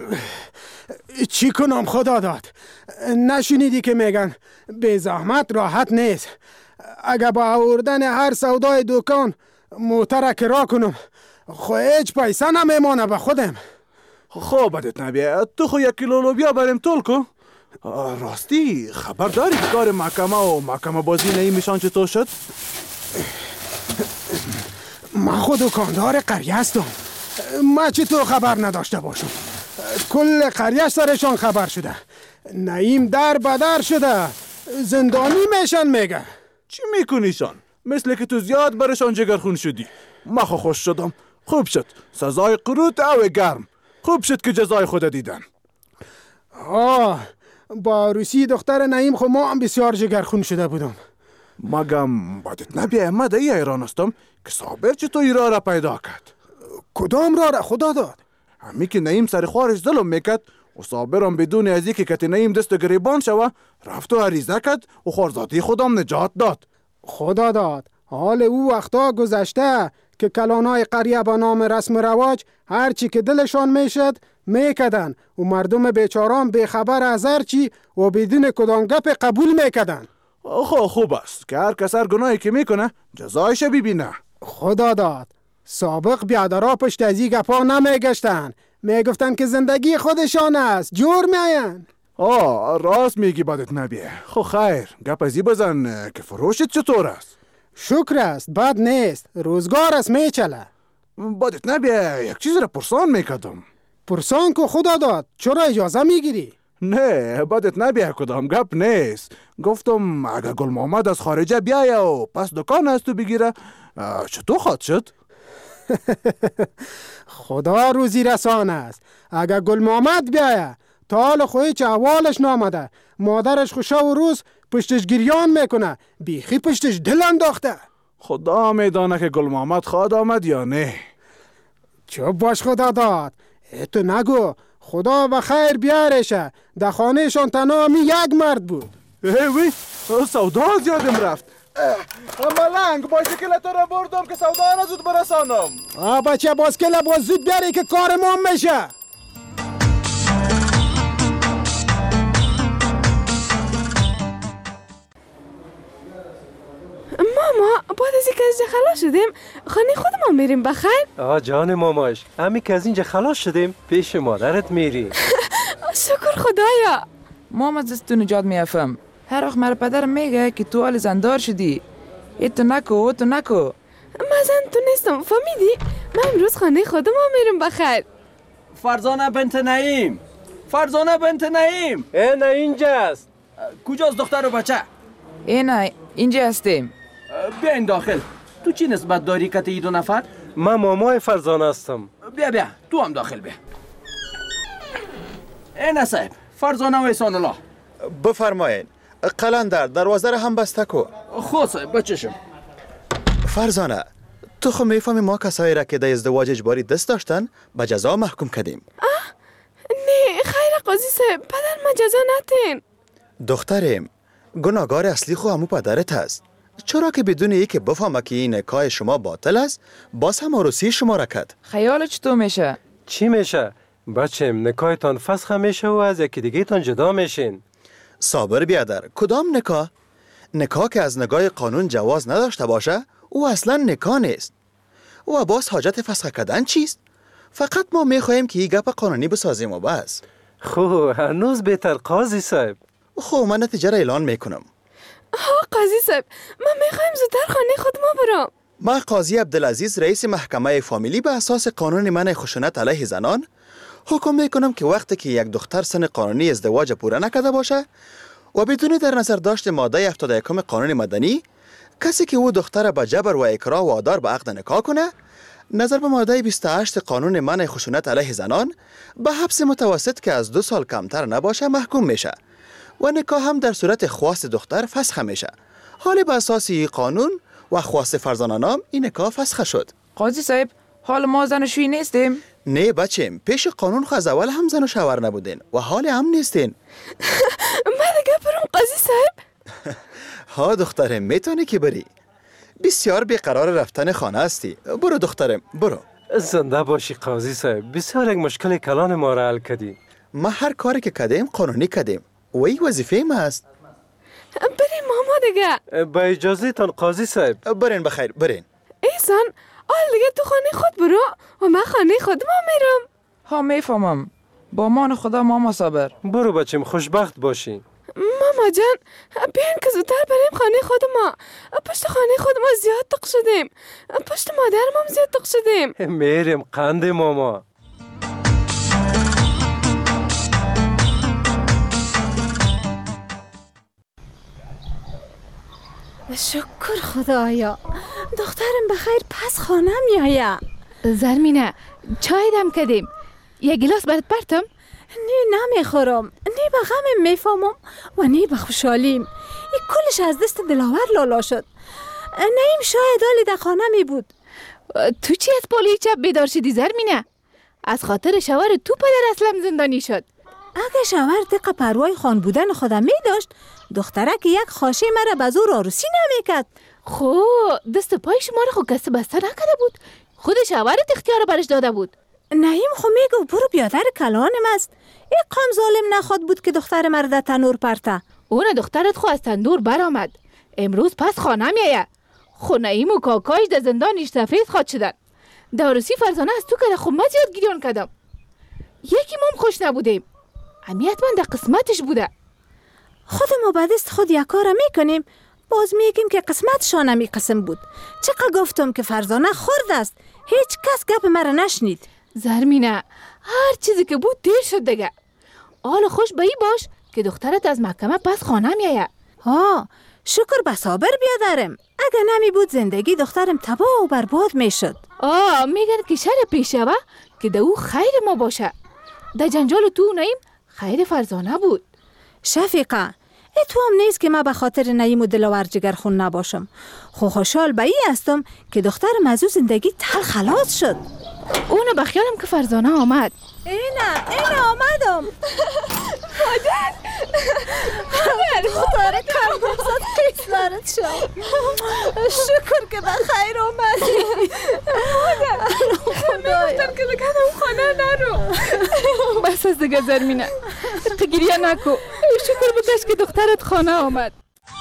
چی کنم خدا داد؟ نشونیدی که میگن به زحمت راحت نیست. اگه با آوردن هر سودای دکان موتر کرا کنم خو هیچ پیسه نمیمانه به خودم. خب بدت نبیه تو خو یک کیلو لوبیا بریم تول کن. راستی خبر داری کار محکمه و محکمه بازی نهیمشان چطور شد؟ من خود دکاندار قریه هستم. من چطور خبر نداشته باشم؟ کل قریه سرشان خبر شده. نهیم در بدر شده. زندانی میشن میگه. چی میکنیشان؟ مثل که تو زیاد برشان جگرخون شدی. من خو خوش شدم. خوب شد سزای قروت او گرم. خوب شد که جزای خود دیدن. آه با روسی دختر نهیم خو ما هم بسیار جگرخون شده بودم. مگم بادت نبیه من در ایران هستم که صابر چطور ای را را پیدا کرد. کدام را را خدا داد؟ همی که نهیم سر خوارش ظلم میکد و صابرم بدون از اینکه کتی نهیم دست گریبان شوه رفت و عریضه کرد و خورزادی خودم نجات داد. خدا داد حال او وقتا گذشته که کلانای قریه با نام رسم رواج هرچی که دلشان میشد میکدن و مردم بیچاران بیخبر از هرچی و بدون کدام گپ قبول میکدن. خب خوب است که هر کس هر گناهی که میکنه جزایش ببینه. خدا داد سابق بیادرها پشت از این گپا نمیگشتن. میگفتن که زندگی خودشان است جور میاین. آه راست میگی بادت نبیه. خب خیر گپ ازی بزن که فروشت چطور است؟ شکر است بد نیست روزگار است میچله. بادت نبیه یک چیز را پرسان میکدم. پرسان که خدا داد چرا اجازه میگیری؟ نه بادت نبیه کدام گپ نیست. گفتم اگر گل محمد از خارجه بیایه و پس دکان از تو بگیره چطور خواهد شد؟ خدا روزی رسان است. اگر گل محمد بیایه تا حال خوی چه احوالش نامده مادرش خوشه و روز پشتش گریان میکنه بیخی پشتش دل انداخته. خدا میدانه که گل محمد خواهد آمد یا نه. چوب باش خدا داد تو نگو خدا بخیر بیارشه. در خانهشان تنها می یک مرد بود. وی سودا زیادم رفت. ملنگ بایسکل تو را بردم که سودا را زود برسانم. آه بچه باسکل باز زود بیاری که کار ما میشه. ماما بعد از اینکه از اینجا خلاص شدیم خانه خودمان میریم بخیر؟ آه جان ماماش امی که از اینجا خلاص شدیم پیش مادرت میری. شکر خدایا. ماما از تو نجات میافم. هر وقت مرا پدرم میگه که تو حال زندار شدی ای تو نکو تو نکو. من زن تو نیستم فهمیدی؟ من امروز خانه خودمان میریم بخیر. فرزانه بنت نعیم فرزانه بنت نعیم اینه اینجاست. کجاست دختر و بچه؟ اینه اینجا هستیم. بیاین داخل. تو چی نسبت داری که ای دو نفر؟ من مامای فرزانه هستم. بیا بیا تو هم داخل بیا. اینه صاحب فرزانه و احسان الله. بفرمایین. قلندر دروازه را هم بسته کو. خود صاحب بچشم. فرزانه تو خو میفهمی ما کسایی را که در ازدواج اجباری دست داشتن به جزا محکوم کردیم. نه خیر قاضی صاحب، پدر ما جزا نتین. دخترم، گناهگار اصلی خو همو پدرت است. چرا که بدون ای که بفهمه که این نکاح شما باطل است باز هم عروسی شما را کرد؟ خیال چطور میشه؟ چی میشه؟ بچم نکاحتان فسخ میشه و از یکی دیگه تان جدا میشین. صابر بیادر، کدام نکاح؟ نکاح که از نگاه قانون جواز نداشته باشه او اصلا نکاح نیست. و باز حاجت فسخ کردن چیست؟ فقط ما میخواهیم که این گپ قانونی بسازیم و بس. خو هنوز بهتر قاضی صاحب. خو من نتیجه را اعلان میکنم. ها قاضی صاحب، من میخوایم زودتر خانه خود ما برام. ما قاضی عبدالعزیز رئیس محکمه فامیلی به اساس قانون منع خشونت علیه زنان حکم میکنم که وقتی که یک دختر سن قانونی ازدواج پوره نکرده باشه و بدون در نظر داشت ماده هفتاد و یک قانون مدنی کسی که او دختر به جبر و اکراه وادار به عقد نکاح کنه نظر به ماده بیست و هشت قانون منع خشونت علیه زنان به حبس متوسط که از دو سال کمتر نباشه محکوم میشه و نکاح هم در صورت خواست دختر فسخ میشه. حالی به اساس این قانون و خواست فرزانانم این نکاح فسخ شد. قاضی صاحب، حال ما زن و شوی نیستیم؟ نه بچم، پیش قانون خو از اول هم زن و شوهر نبودین و حال هم نیستین. من دیگه برم قاضی صاحب. ها دخترم، میتونی که بری. بسیار بیقرار رفتن خانه هستی. برو دخترم، برو. زنده باشی قاضی صاحب، بسیار یک مشکل کلان ما را حل کردی. ما هر کاری که کردیم قانونی کردیم و این وظیفه ما است. بریم ماما دیگه. با اجازه تان قاضی صاحب. برین بخیر، برین. ایسان، آل دیگه تو خانه خود برو و من خانه خود ما میرم. ها میفهمم. با مان خدا ماما صابر. برو بچم، خوشبخت باشی. ماما جان، بیاین که زودتر بریم خانه خود ما. پشت خانه خود ما زیاد تق شدیم. پشت مادرم هم زیاد تق شدیم. میریم قند ماما. شکر خدایا، دخترم بخیر پس خانه میآید. زرمینه، چای دم کردیم. یک گلاس برات برتم؟ نه نمیخورم، نه به غم میفهمم و نه به خوشحالیم. این کلش از دست دلاور لالا شد. نیم شاید حالی در خانه می بود. تو چی از پالی چپ بیدار شدی زرمینه؟ از خاطر شوهر تو پدر اسلم زندانی شد. اگه شوهر دقیق پروای خان بودن خودم می داشت دخترک یک خاشه مرا به زور عروسی نمیکرد. خو دست پای شما رو خو کسی بسته نکرده بود. خود شوهرت اختیار برش داده بود. نعیم خو میگو برو بیادر کلانم است. یک قام ظالم نخواد بود که دختر مرا در تنور پرته. اون دخترت خو از تندور برآمد. امروز پس خانه میایه. خو نعیم و کاکایش در زندانش سفید خواد شدن. در عروسی فرزانه از تو که خو من زیاد گریان کردم. یکی مام خوش نبودیم. امیت من در قسمتش بوده. خود ما به دست خود یک کار میکنیم باز میگیم که قسمتشان همی قسم بود. چقدر گفتم که فرزانه خورد است، هیچ کس گپ مرا نشنید. زرمینه، هر چیزی که بود دیر شد دیگه. حال خوش به ای باش که دخترت از محکمه پس خانه میایه. ها شکر به صابر بیادرم. اگه نمی بود زندگی دخترم تباه و برباد میشد. آه میگن که شر پیشه و که ده او خیر ما باشه. در جنجال تو نعیم خیر فرزانه بود. شفیقه، ای تو هم نیست که ما به خاطر نعیم و دلاور جگر خون نباشم. خو خوشحال به ای هستم که دخترم از او زندگی تل خلاص شد. اونو بخیالم که فرزانه آمد. اینه اینه آمدم. مادر مادر کم بزد قیسلارت شد. شکر که بخیر آمدی. مادر میگفتن که لگن اون خانه نرو. بس از دیگه زرمینه تگیریه نکو. شکر بودش که دخترت خانه آمد.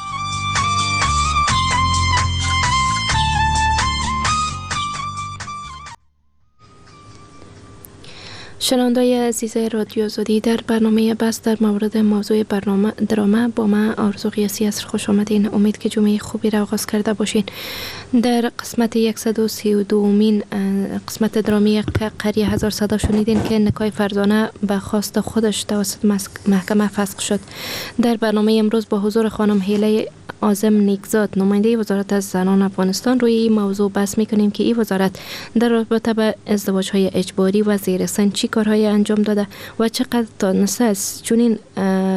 شنوندای عزیز رادیو آزادی، در برنامه بس در مورد موضوع برنامه درامه با من آرزو قیاسی عصر خوش آمدین. امید که جمعه خوبی را آغاز کرده باشین. در قسمت صد و سی و دومین قسمت درامی قریه هزار صدا شنیدین که نکاح فرزانه به خواست خودش توسط محکمه فسخ شد. در برنامه امروز با حضور خانم هیله عازم نیکزاد نماینده وزارت از زنان افغانستان روی این موضوع بحث میکنیم که این وزارت در رابطه با ازدواج های اجباری و زیر سن چی کارهای انجام داده و چقدر تانسته از چنین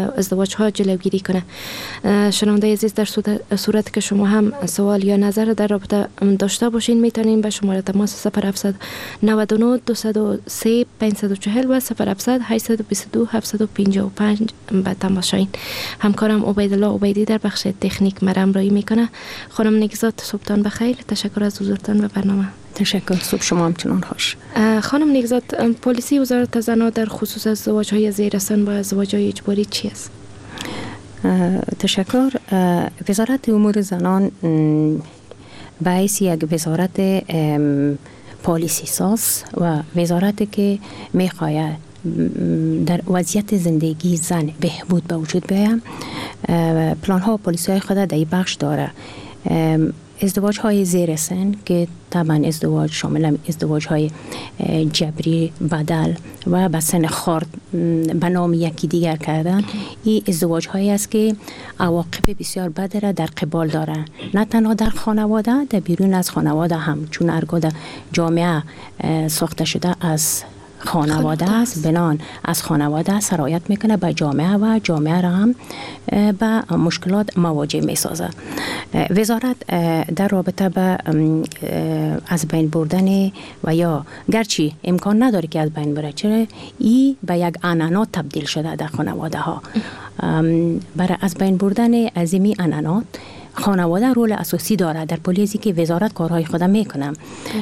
ازدواج ها جلوگیری کنه. شنونده عزیز، در صورت که شما هم سوال یا نظر در رابطه داشته باشین میتونین به شماره تماس صفر هفتصد و نود و نه دویست و سه پانصد و چهل و صفر هفتصد هشتصد و بیست و دو هفتصد و پنجاه و پنج به تماس شوین. همکارم عبیدالله عبیدی در بخش تکنیک مرام رایی میکنه. خانم نگزاد، صبحتان بخیر. تشکر از حضورتان به برنامه. تشکر. صبح شما همچنان خوش. خانم نگزاد، پالیسی وزارت زنان در خصوص ازدواج های زیر سن با ازدواج های اجباری چی است؟ تشکر. وزارت امور زنان به حیث یک وزارت پالیسی ساز و وزارتی که میخواهد در وضعیت زندگی زن بهبود به وجود بیاید، پلان ها و پالیسی های خود در این بخش داره. ازدواج های زیر سن که طبعا ازدواج شامل ازدواج های جبری بدل و به سن خارد به نام یکی دیگر کردن، این ازدواج هایی است که عواقب بسیار بد را در قبال دارن، نه تنها در خانواده، در بیرون از خانواده هم، چون ارگاه در جامعه ساخته شده از خانواده است، بنان از خانواده سرایت میکنه به جامعه و جامعه را هم به مشکلات مواجه میسازه. وزارت در رابطه به از بین بردن و یا گرچه امکان نداره که از بین بره، چرا ای به یک عنعنات تبدیل شده در خانواده ها. برای از بین بردن عظیمی عنعنات خانواده رول اساسی داره در پالیسی که وزارت کارهای خود میکنه.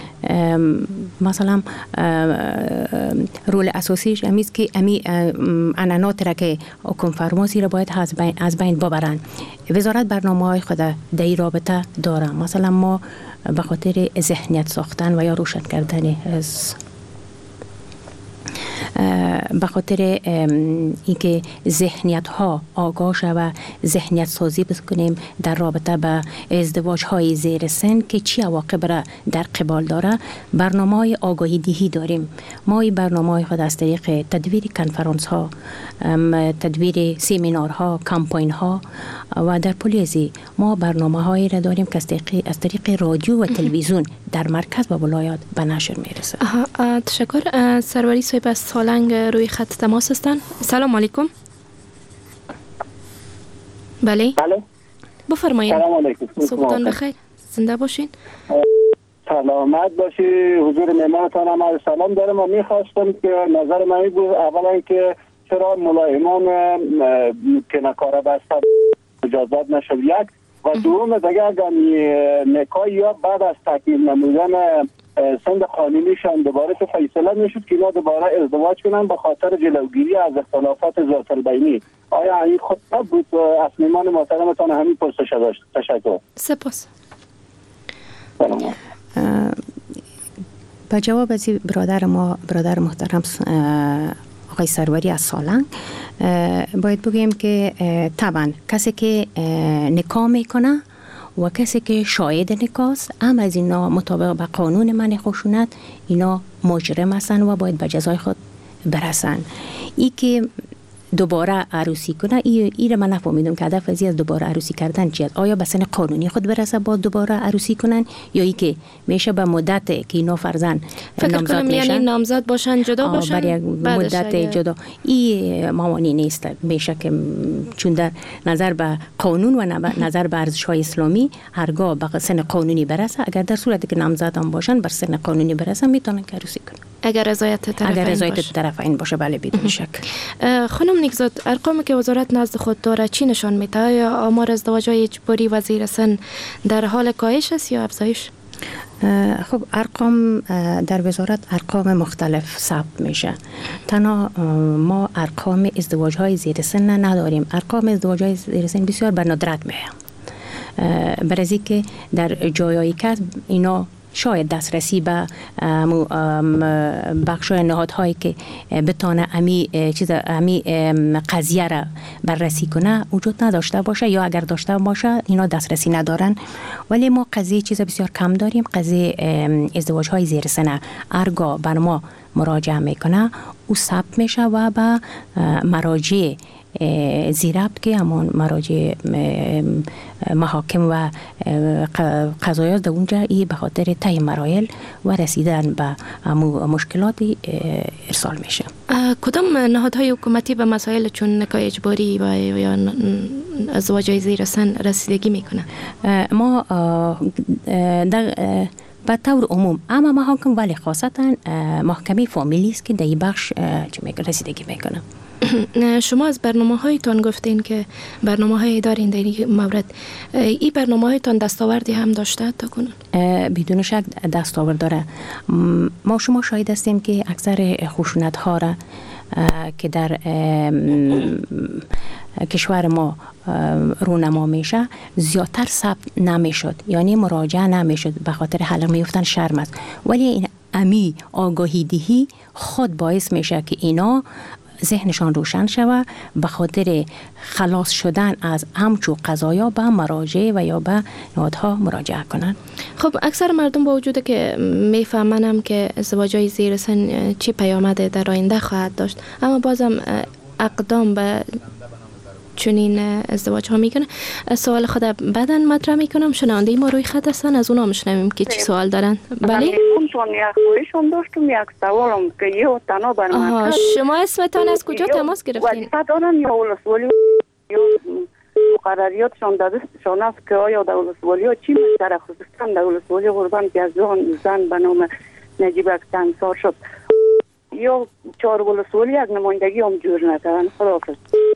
مثلا رول اساسیش امیست که امی عنعنات را که حکم فرماسی را باید از بین از بین ببرن. وزارت برنامه های خود در این رابطه داره. مثلا ما به خاطر ذهنیت ساختن و یا روشن کردن از به خاطر اینکه ذهنیت ها آگاه شود، ذهنیت سازی بکنیم در رابطه با ازدواج های زیر سن که چی عواقب را در قبال داره، برنامه های آگاهی دهی داریم. ما این برنامه های خود از طریق تدویر کنفرانس ها، تدویر سیمینار ها، کمپاین ها و در پلیسی ما برنامه هایی را داریم که از طریق, از طریق رادیو و تلویزیون در مرکز و ولایات به نشر میرسه. تشکر. سروری صاحب از سالنگ روی خط تماس هستن. سلام علیکم. بله بله بفرمایید. سلام علیکم. صبحتان بخیر. زنده باشین. سلامت باشی. حضور مهمانتان هم از سلام دارم و میخواستم که نظر من بود اولا که چرا ملایمان که نکاره بسته اجازت نشد، یک و دوم دیگه اگر نکاح یا بعد از تکمیل نمودن سند قانونیشان دوباره تو فیصله میشد که اینا دوباره ازدواج کنن به خاطر جلوگیری از اختلافات ذات البینی. آیا این خود بود؟ از مهمان محترمتان همین پرسش داشت. تشکر. سپاس. با جواب از برادر ما، برادر محترم آقای سروری از سالنگ، باید بگیم که طبعا کسی که نکاح میکنه و کسی که شاهد نکاح است، هم از اینا مطابق به قانون منع خشونت اینا مجرم هستن و باید به جزای خود برسن. ای که دوباره عروسی کنه، ای ای را من نفهمیدم که هدف از دوباره عروسی کردن چیه. آیا به سن قانونی خود برسه با دوباره عروسی کنن یا ای که میشه به مدت که اینا فرزند نامزد میشن، یعنی نامزد باشن جدا باشن برای مدت جدا، ای مامانی نیست. میشه که چون در نظر به قانون و نظر به ارزش‌های اسلامی هرگاه به سن قانونی برسه، اگر در صورتی که نامزد هم باشن بر سن قانونی برسه میتونن که عروسی کنن اگر رضایت طرفین اگر رضایت طرفین باشه. بله بدون شک. خانم نگزاد، ارقامی که وزارت نزد خود داره چی نشان میده؟ یا آمار ازدواج های اجباری و زیر سن در حال کاهش است یا افزایش؟ خب ارقام در وزارت ارقام مختلف ثبت میشه. تنها ما ارقام ازدواج های زیر سن نداریم. ارقام ازدواج های زیر سن بسیار به ندرت میه، برای که در جایایی که اینا شاید دسترسی به بخشای نهادهایی که بتانه امی چیز امی قضیه را بررسی کنه وجود نداشته باشه، یا اگر داشته باشه اینا دسترسی ندارن. ولی ما قضیه چیز بسیار کم داریم. قضیه ازدواج های زیر سن ارگاه بر ما مراجعه میکنه او ثبت میشه و به مراجع زیربط که همون مراجع محاکم و قضایات در اونجا ای به خاطر طی مراحل و رسیدن به مشکلات ارسال میشه. کدام نهادهای حکومتی به مسائل چون نکاح اجباری و یا ازدواج زیر سن رسیدگی میکنه؟ ما در به طور عموم اما محاکم ولی خاصتا محکمه فامیلی است که در این بخش رسیدگی میکنه. شما از برنامه هایتان گفتین که برنامه های دارین در این مورد. این برنامه هایتان دستاوردی هم داشته تا کنون؟ بدون شک دستاورد داره. ما شما شاهد هستیم که اکثر خشونت ها را که در کشور ما رونما میشه زیادتر ثبت نمیشد، یعنی مراجعه نمیشد، به خاطر حالا میفتن شرم است. ولی این امی آگاهی دهی خود باعث میشه که اینا ذهنشان روشن شود، به خاطر خلاص شدن از همچو قضایا به مراجع و یا به نهادها مراجعه کنند. خب اکثر مردم با وجود که میفهمنم که ازدواج‌های زیر سن چی پیامد در آینده خواهد داشت، اما بازم اقدام به چنین ازدواج ها میکنه. سوال خود بعداً مطرح میکنم. شنونده ما روی خط هستن، از اونا میشنویم که چی سوال دارن. بله؟ یک داشتم یک سوالم که یه تنها برم. شما اسمتان از کجا تماس گرفتین؟ وظیفه دارن یا ولسوالی یا مقرریاتشان در دستشان است که آیا در ولسوالی ها چی می‌گذره، خصوصا در ولسوالی قربان که از زن به نام نجیب اکتنگسار شد یا چهار ولسوالی یک نمایندگی هم جور نکردن. خداحافظ.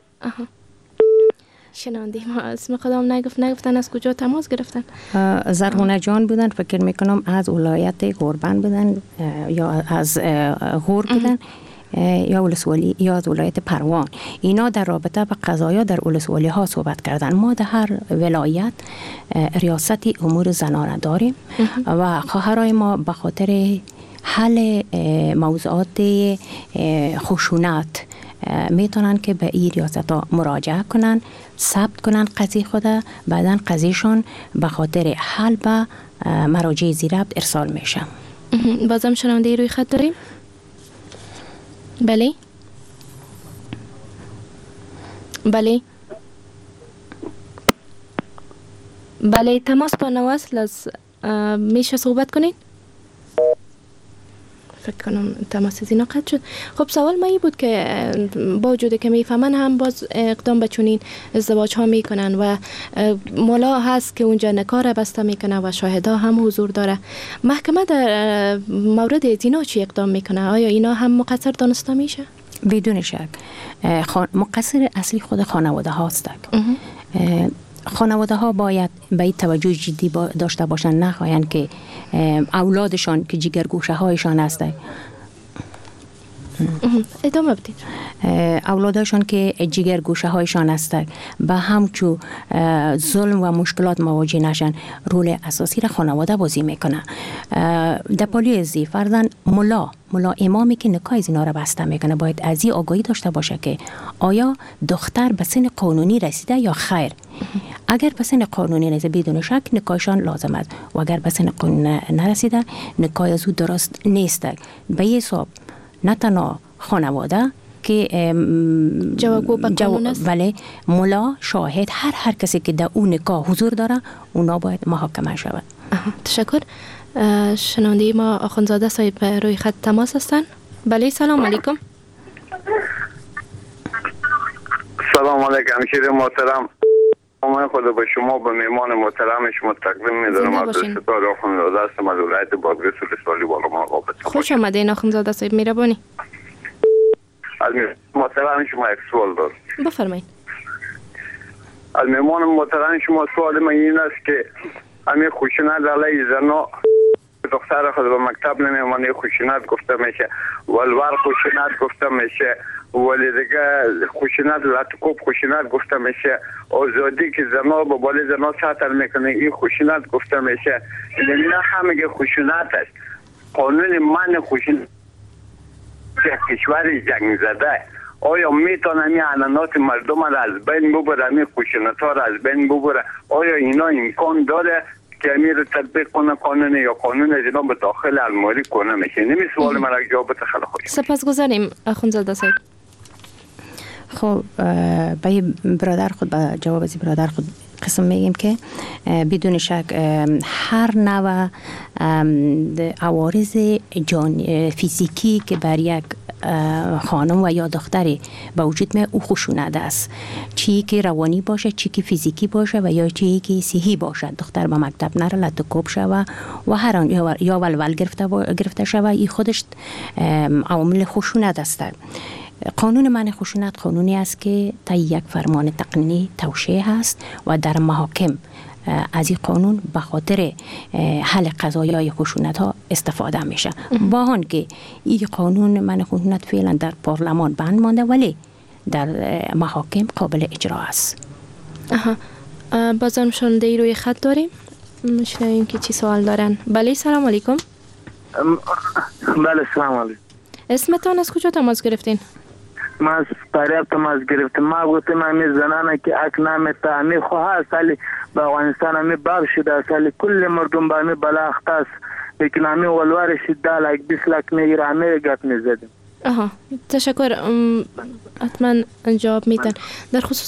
شنونده ما اسم خودم نگفت نگفتن از کجا تماس گرفتن؟ زرغونه جان بودن، فکر میکنم از ولایت قربان بودن یا از غور بودن یا ولسوالی یا از ولایت پروان. اینا در رابطه به قضایا در ولسوالی ها صحبت کردن. ما در هر ولایت ریاست امور زنانه داریم و خواهرای ما به خاطر حل موضوعات خشونت میتونن که به این ریاست ها مراجعه کنن، ثبت کنن قضیه خود، بعدن قضیهشون به خاطر حل به مراجع زیربط ارسال میشه. بازم شنونده روی خط داریم؟ بله بله بله تماس با نواصل از میشه صحبت کنید؟ فکر کنم تماس از اینا قطع شد. خب سوال ما ای بود که با وجود که میفهمن هم باز اقدام به چنین ازدواج ها میکنن و ملا هست که اونجا نکاح را بسته میکنه و شاهدا هم حضور داره. محکمه در مورد اینا چی اقدام میکنه؟ آیا اینا هم مقصر دانسته میشه؟ بدون شک مقصر اصلی خود خانواده هاست. خانواده ها باید به این توجه جدی داشته باشند، نخواهند که اولادشان که جگرگوشه هایشان هستند ادامه بدید. اولادشان که جگر گوشه هایشان هستند به همچو ظلم و مشکلات مواجه نشن، رول اساسی را خانواده بازی میکنه. در پالی ازی فرضاً ملا ملا امامی که نکاح زنا را بسته میکنه باید از این آگاهی داشته باشه که آیا دختر به سن قانونی رسیده یا خیر. اگر به سن قانونی رسیده بدون شک نکاحشان لازم است و اگر به سن قانونی نرسیده نکاح از او درست نیست. به این حساب نه تنها خانواده که جوابگو به قانون است، ولی ملا، شاهد، هر هر کسی که در اون نکاح حضور داره اونا باید محاکمه شود. تشکر. شنونده ما آخوندزاده صاحب روی خط تماس هستن. بله سلام علیکم. سلام علیکم شیر محترم. من خود به شما به میمان محترم شما تقدیم می‌دارم. عبدالستار آخوندزاده هستم از ولایت بادغیس ولسوالی بالامال قابط. خوش آمدین آخوندزاده صاحب، مهربانی. از محترم شما یک سوال دارم. بفرمایید. از میمان محترم شما سوال من این است که همین خشونت علیه زنا دختر خود به مکتب نمیمونه، خشونت گفته میشه، ولور خشونت گفته میشه، ولی دیگه خشونت لطکوب خشونت گفته میشه، آزادی که زنا با بالی زنا سطر میکنه این خشونت گفته میشه. این همه خشونت است. قانون من خشونت کشور جنگ زده آیا میتونه این عنعنات مردم را از بین ببره، این خشونت ها را از بین ببره؟ آیا اینا امکان داره که امیر تطبیق کنه قانون یا قانون از اینا به داخل الماری کنه میشه؟ نمی سوال من را جواب خیلی خوش. سپاسگزاریم آخوندزاده صاحب. خب به برادر خود به جواب از برادر خود قسم میگیم که بدون شک هر نوع عوارض جان فیزیکی که بر یک خانم و یا دختری به وجود می او خشونت است، چی که روانی باشه، چی که فیزیکی باشه و یا چی که صحی باشه. دختر به مکتب نره، لطکوب شوه و هر آن یا ولول گرفته گرفته شوه، این خودش عوامل خشونت است. قانون منع خشونت قانونی است که تا یک فرمان تقنینی توشیح هست و در محاکم از این قانون به خاطر حل قضایای خشونت ها استفاده میشه. با آن که این قانون منع خشونت فعلا در پارلمان بند مانده ولی در محاکم قابل اجرا است. آها، بازم شنونده روی خط داریم، میشنویم که چی سوال دارن. بله سلام علیکم. بله سلام علیکم. اسمتان از کجا تماس گرفتین؟ ما از فریاب تماس گرفتم. ما گفتم امی زنانه که اکنامه تا امی خواه است ولی با افغانستان امی باب شده است ولی کل مردم با امی بلاخت است، لیکن امی ولوار شده لک بیس لک میگیره امی گپ میزدیم. آها، تشکر. حتما جواب میتن. در خصوص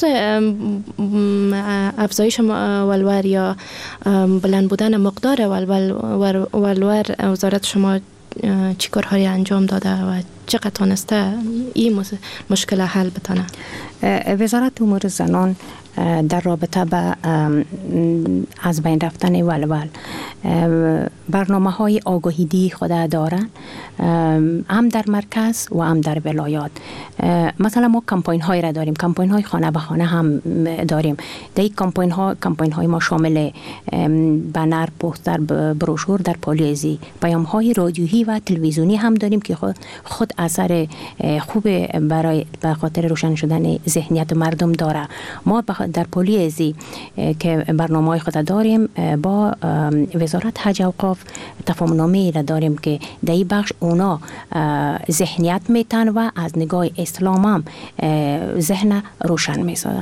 افزایش ولور یا بلند بودن مقدار ولور ولور وزارت شما چی کارهایی انجام داده و چقدر تانسته این مشکل حل بتانه؟ وزارت امور زنان در رابطه با از بین رفتن ولول برنامه های آگاهیدی خود دارن، هم در مرکز و هم در ولایات. مثلا ما کمپاین های را داریم، کمپاین های خانه به خانه هم داریم. در این کمپاین ها کمپاین های ما شامل بنر، پوستر، بروشور در پالیزی، پیام های رادیویی و تلویزیونی هم داریم که خود, خود اثر خوب برای به خاطر روشن شدن ذهنیت مردم داره. ما در پالیزی که برنامه های خود داریم با وزارت حج و اوقاف تفاهم‌نامه را داریم که در این بخش اونا ذهنیت میتن و از نگاه اسلام هم ذهن روشن میسازن.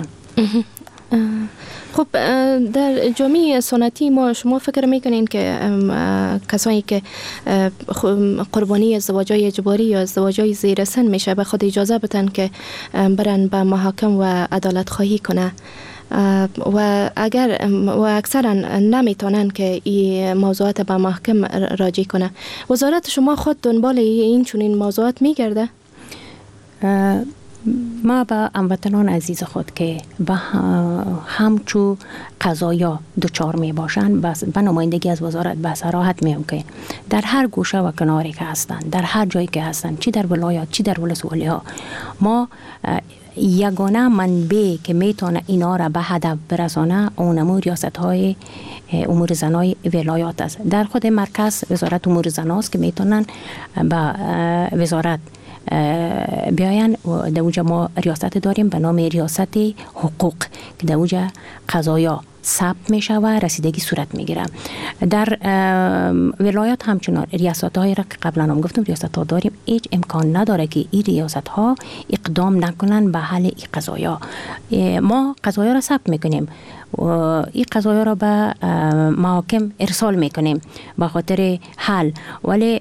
خب در جامعه سنتی ما شما فکر میکنین که کسایی که قربانی ازدواجای اجباری یا ازدواجای زیر سن میشه به خود اجازه بدن که برن به محاکم و عدالت خواهی کنه و اگر و اکثرا نمیتونن که این موضوعات به محکم راجع کنه، وزارت شما خود دنبال این چنین موضوعات میگرده؟ ما با هموطنان عزیز خود که به همچو قضایا دچار می باشند بس به نمایندگی از وزارت به صراحت میگم که در هر گوشه و کناری که هستند، در هر جایی که هستند، چی در ولایات چی در ولسوالی ها، ما یگانه منبع که میتونه اینا را به هدف برسانه اونمو ریاست های امور زنای ولایات است. در خود مرکز وزارت امور زناست که میتونن با وزارت بیاین و در اونجا ما ریاست داریم به نام ریاست حقوق که در اونجا قضایا ثبت میشه و رسیدگی صورت میگیره. در ولایات همچنان ریاست هایی را که قبلا هم گفتم ریاست ها داریم، هیچ امکان نداره که این ریاست ها اقدام نکنن به حل این قضایا. ما قضایا را ثبت میکنیم و این قضایا را به محاکم ارسال میکنیم به خاطر حل، ولی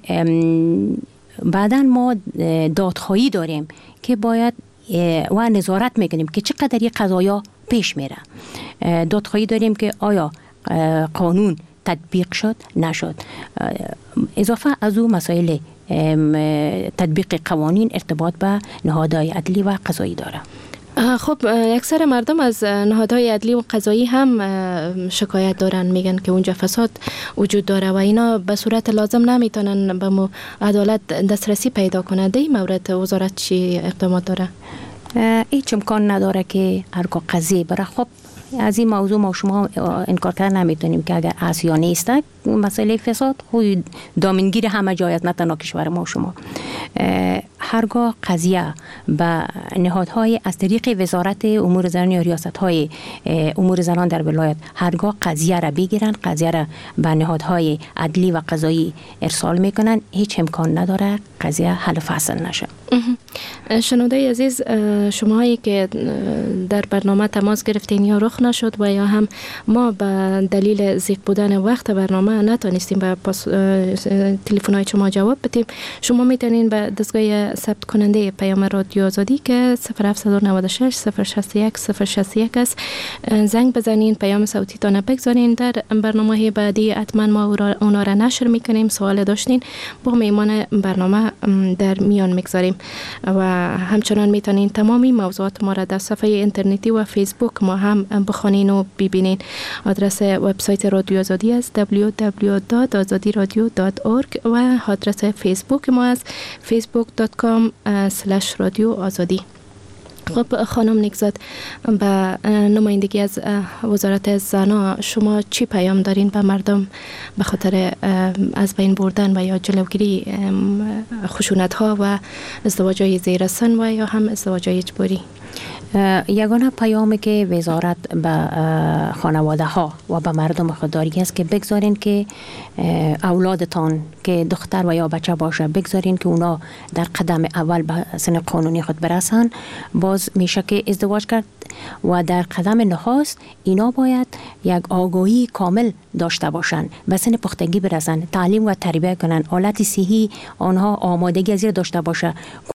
بعدا ما دادخواهی داریم که باید و نظارت میکنیم که چقدر این قضایا پیش میره. دادخواهی داریم که آیا قانون تطبیق شد نشد. اضافه از او مسائل تطبیق قوانین ارتباط به نهادهای عدلی و قضایی داره. خب اکثر مردم از نهادهای عدلی و قضایی هم شکایت دارن، میگن که اونجا فساد وجود داره و اینا به صورت لازم نمیتونن به عدالت دسترسی پیدا کنند. در این مورد وزارت چی اقدامات داره؟ هیچ امکان نداره که هرگاه قضیه بره. خب از این موضوع ما شما انکار کردن نمیتونیم که اگر است یا نیست. مسئله فساد خوی دامنگیر همه جای از، نه تنها کشور ما شما. هرگاه قضیه به نهادهای از طریق وزارت امور زنان یا ریاست‌های امور زنان در ولایت هرگاه قضیه را بگیرن، قضیه را به نهادهای عدلی و قضایی ارسال میکنن، هیچ امکان نداره قضیه حل فصل نشه. شنونده عزیز، شماهایی که در برنامه تماس گرفتین یا رخ نشد و یا هم ما به دلیل ضیق بودن وقت برنامه نتونستیم به تلفن های شما جواب بدیم، شما میتونین به دستگاه ثبت کننده پیام رادیو آزادی که صفر هفت نه شش صفر شصت و یک صفر شصت و یک است زنگ بزنین، پیام صوتی تان بگذارین. در برنامه بعدی حتما ما اونا را نشر میکنیم. سوال داشتین با میمان برنامه در میان میگذاریم و همچنان میتونین تمامی موضوعات ما را در صفحه اینترنتی و فیسبوک ما هم بخونین و ببینین. آدرس وبسایت رادیو آزادی است دبلیو دبلیو دبلیو دات آزادی رادیو دات اورگ و آدرس فیسبوک ما است فیسبوک دات کام اسلش رادیو آزادی. خب خانم نیکزاد، به نمایندگی از وزارت زنان شما چی پیام دارین به مردم به خاطر از بین بردن و یا جلوگیری خشونت ها و ازدواج های زیر سن و یا هم ازدواج های اجباری؟ یگانه پیامی که وزارت به خانواده ها و به مردم خود داری است که بگذارین که اولادتان که دختر و یا بچه باشه بگذارین که اونا در قدم اول به سن قانونی خود برسن. باز میشه که ازدواج کرد و در قدم نخست اینا باید یک آگاهی کامل داشته باشن، به سن پختگی برسن، تعلیم و تربیت کنن، حالت صحی آنها آمادگی از داشته باشه.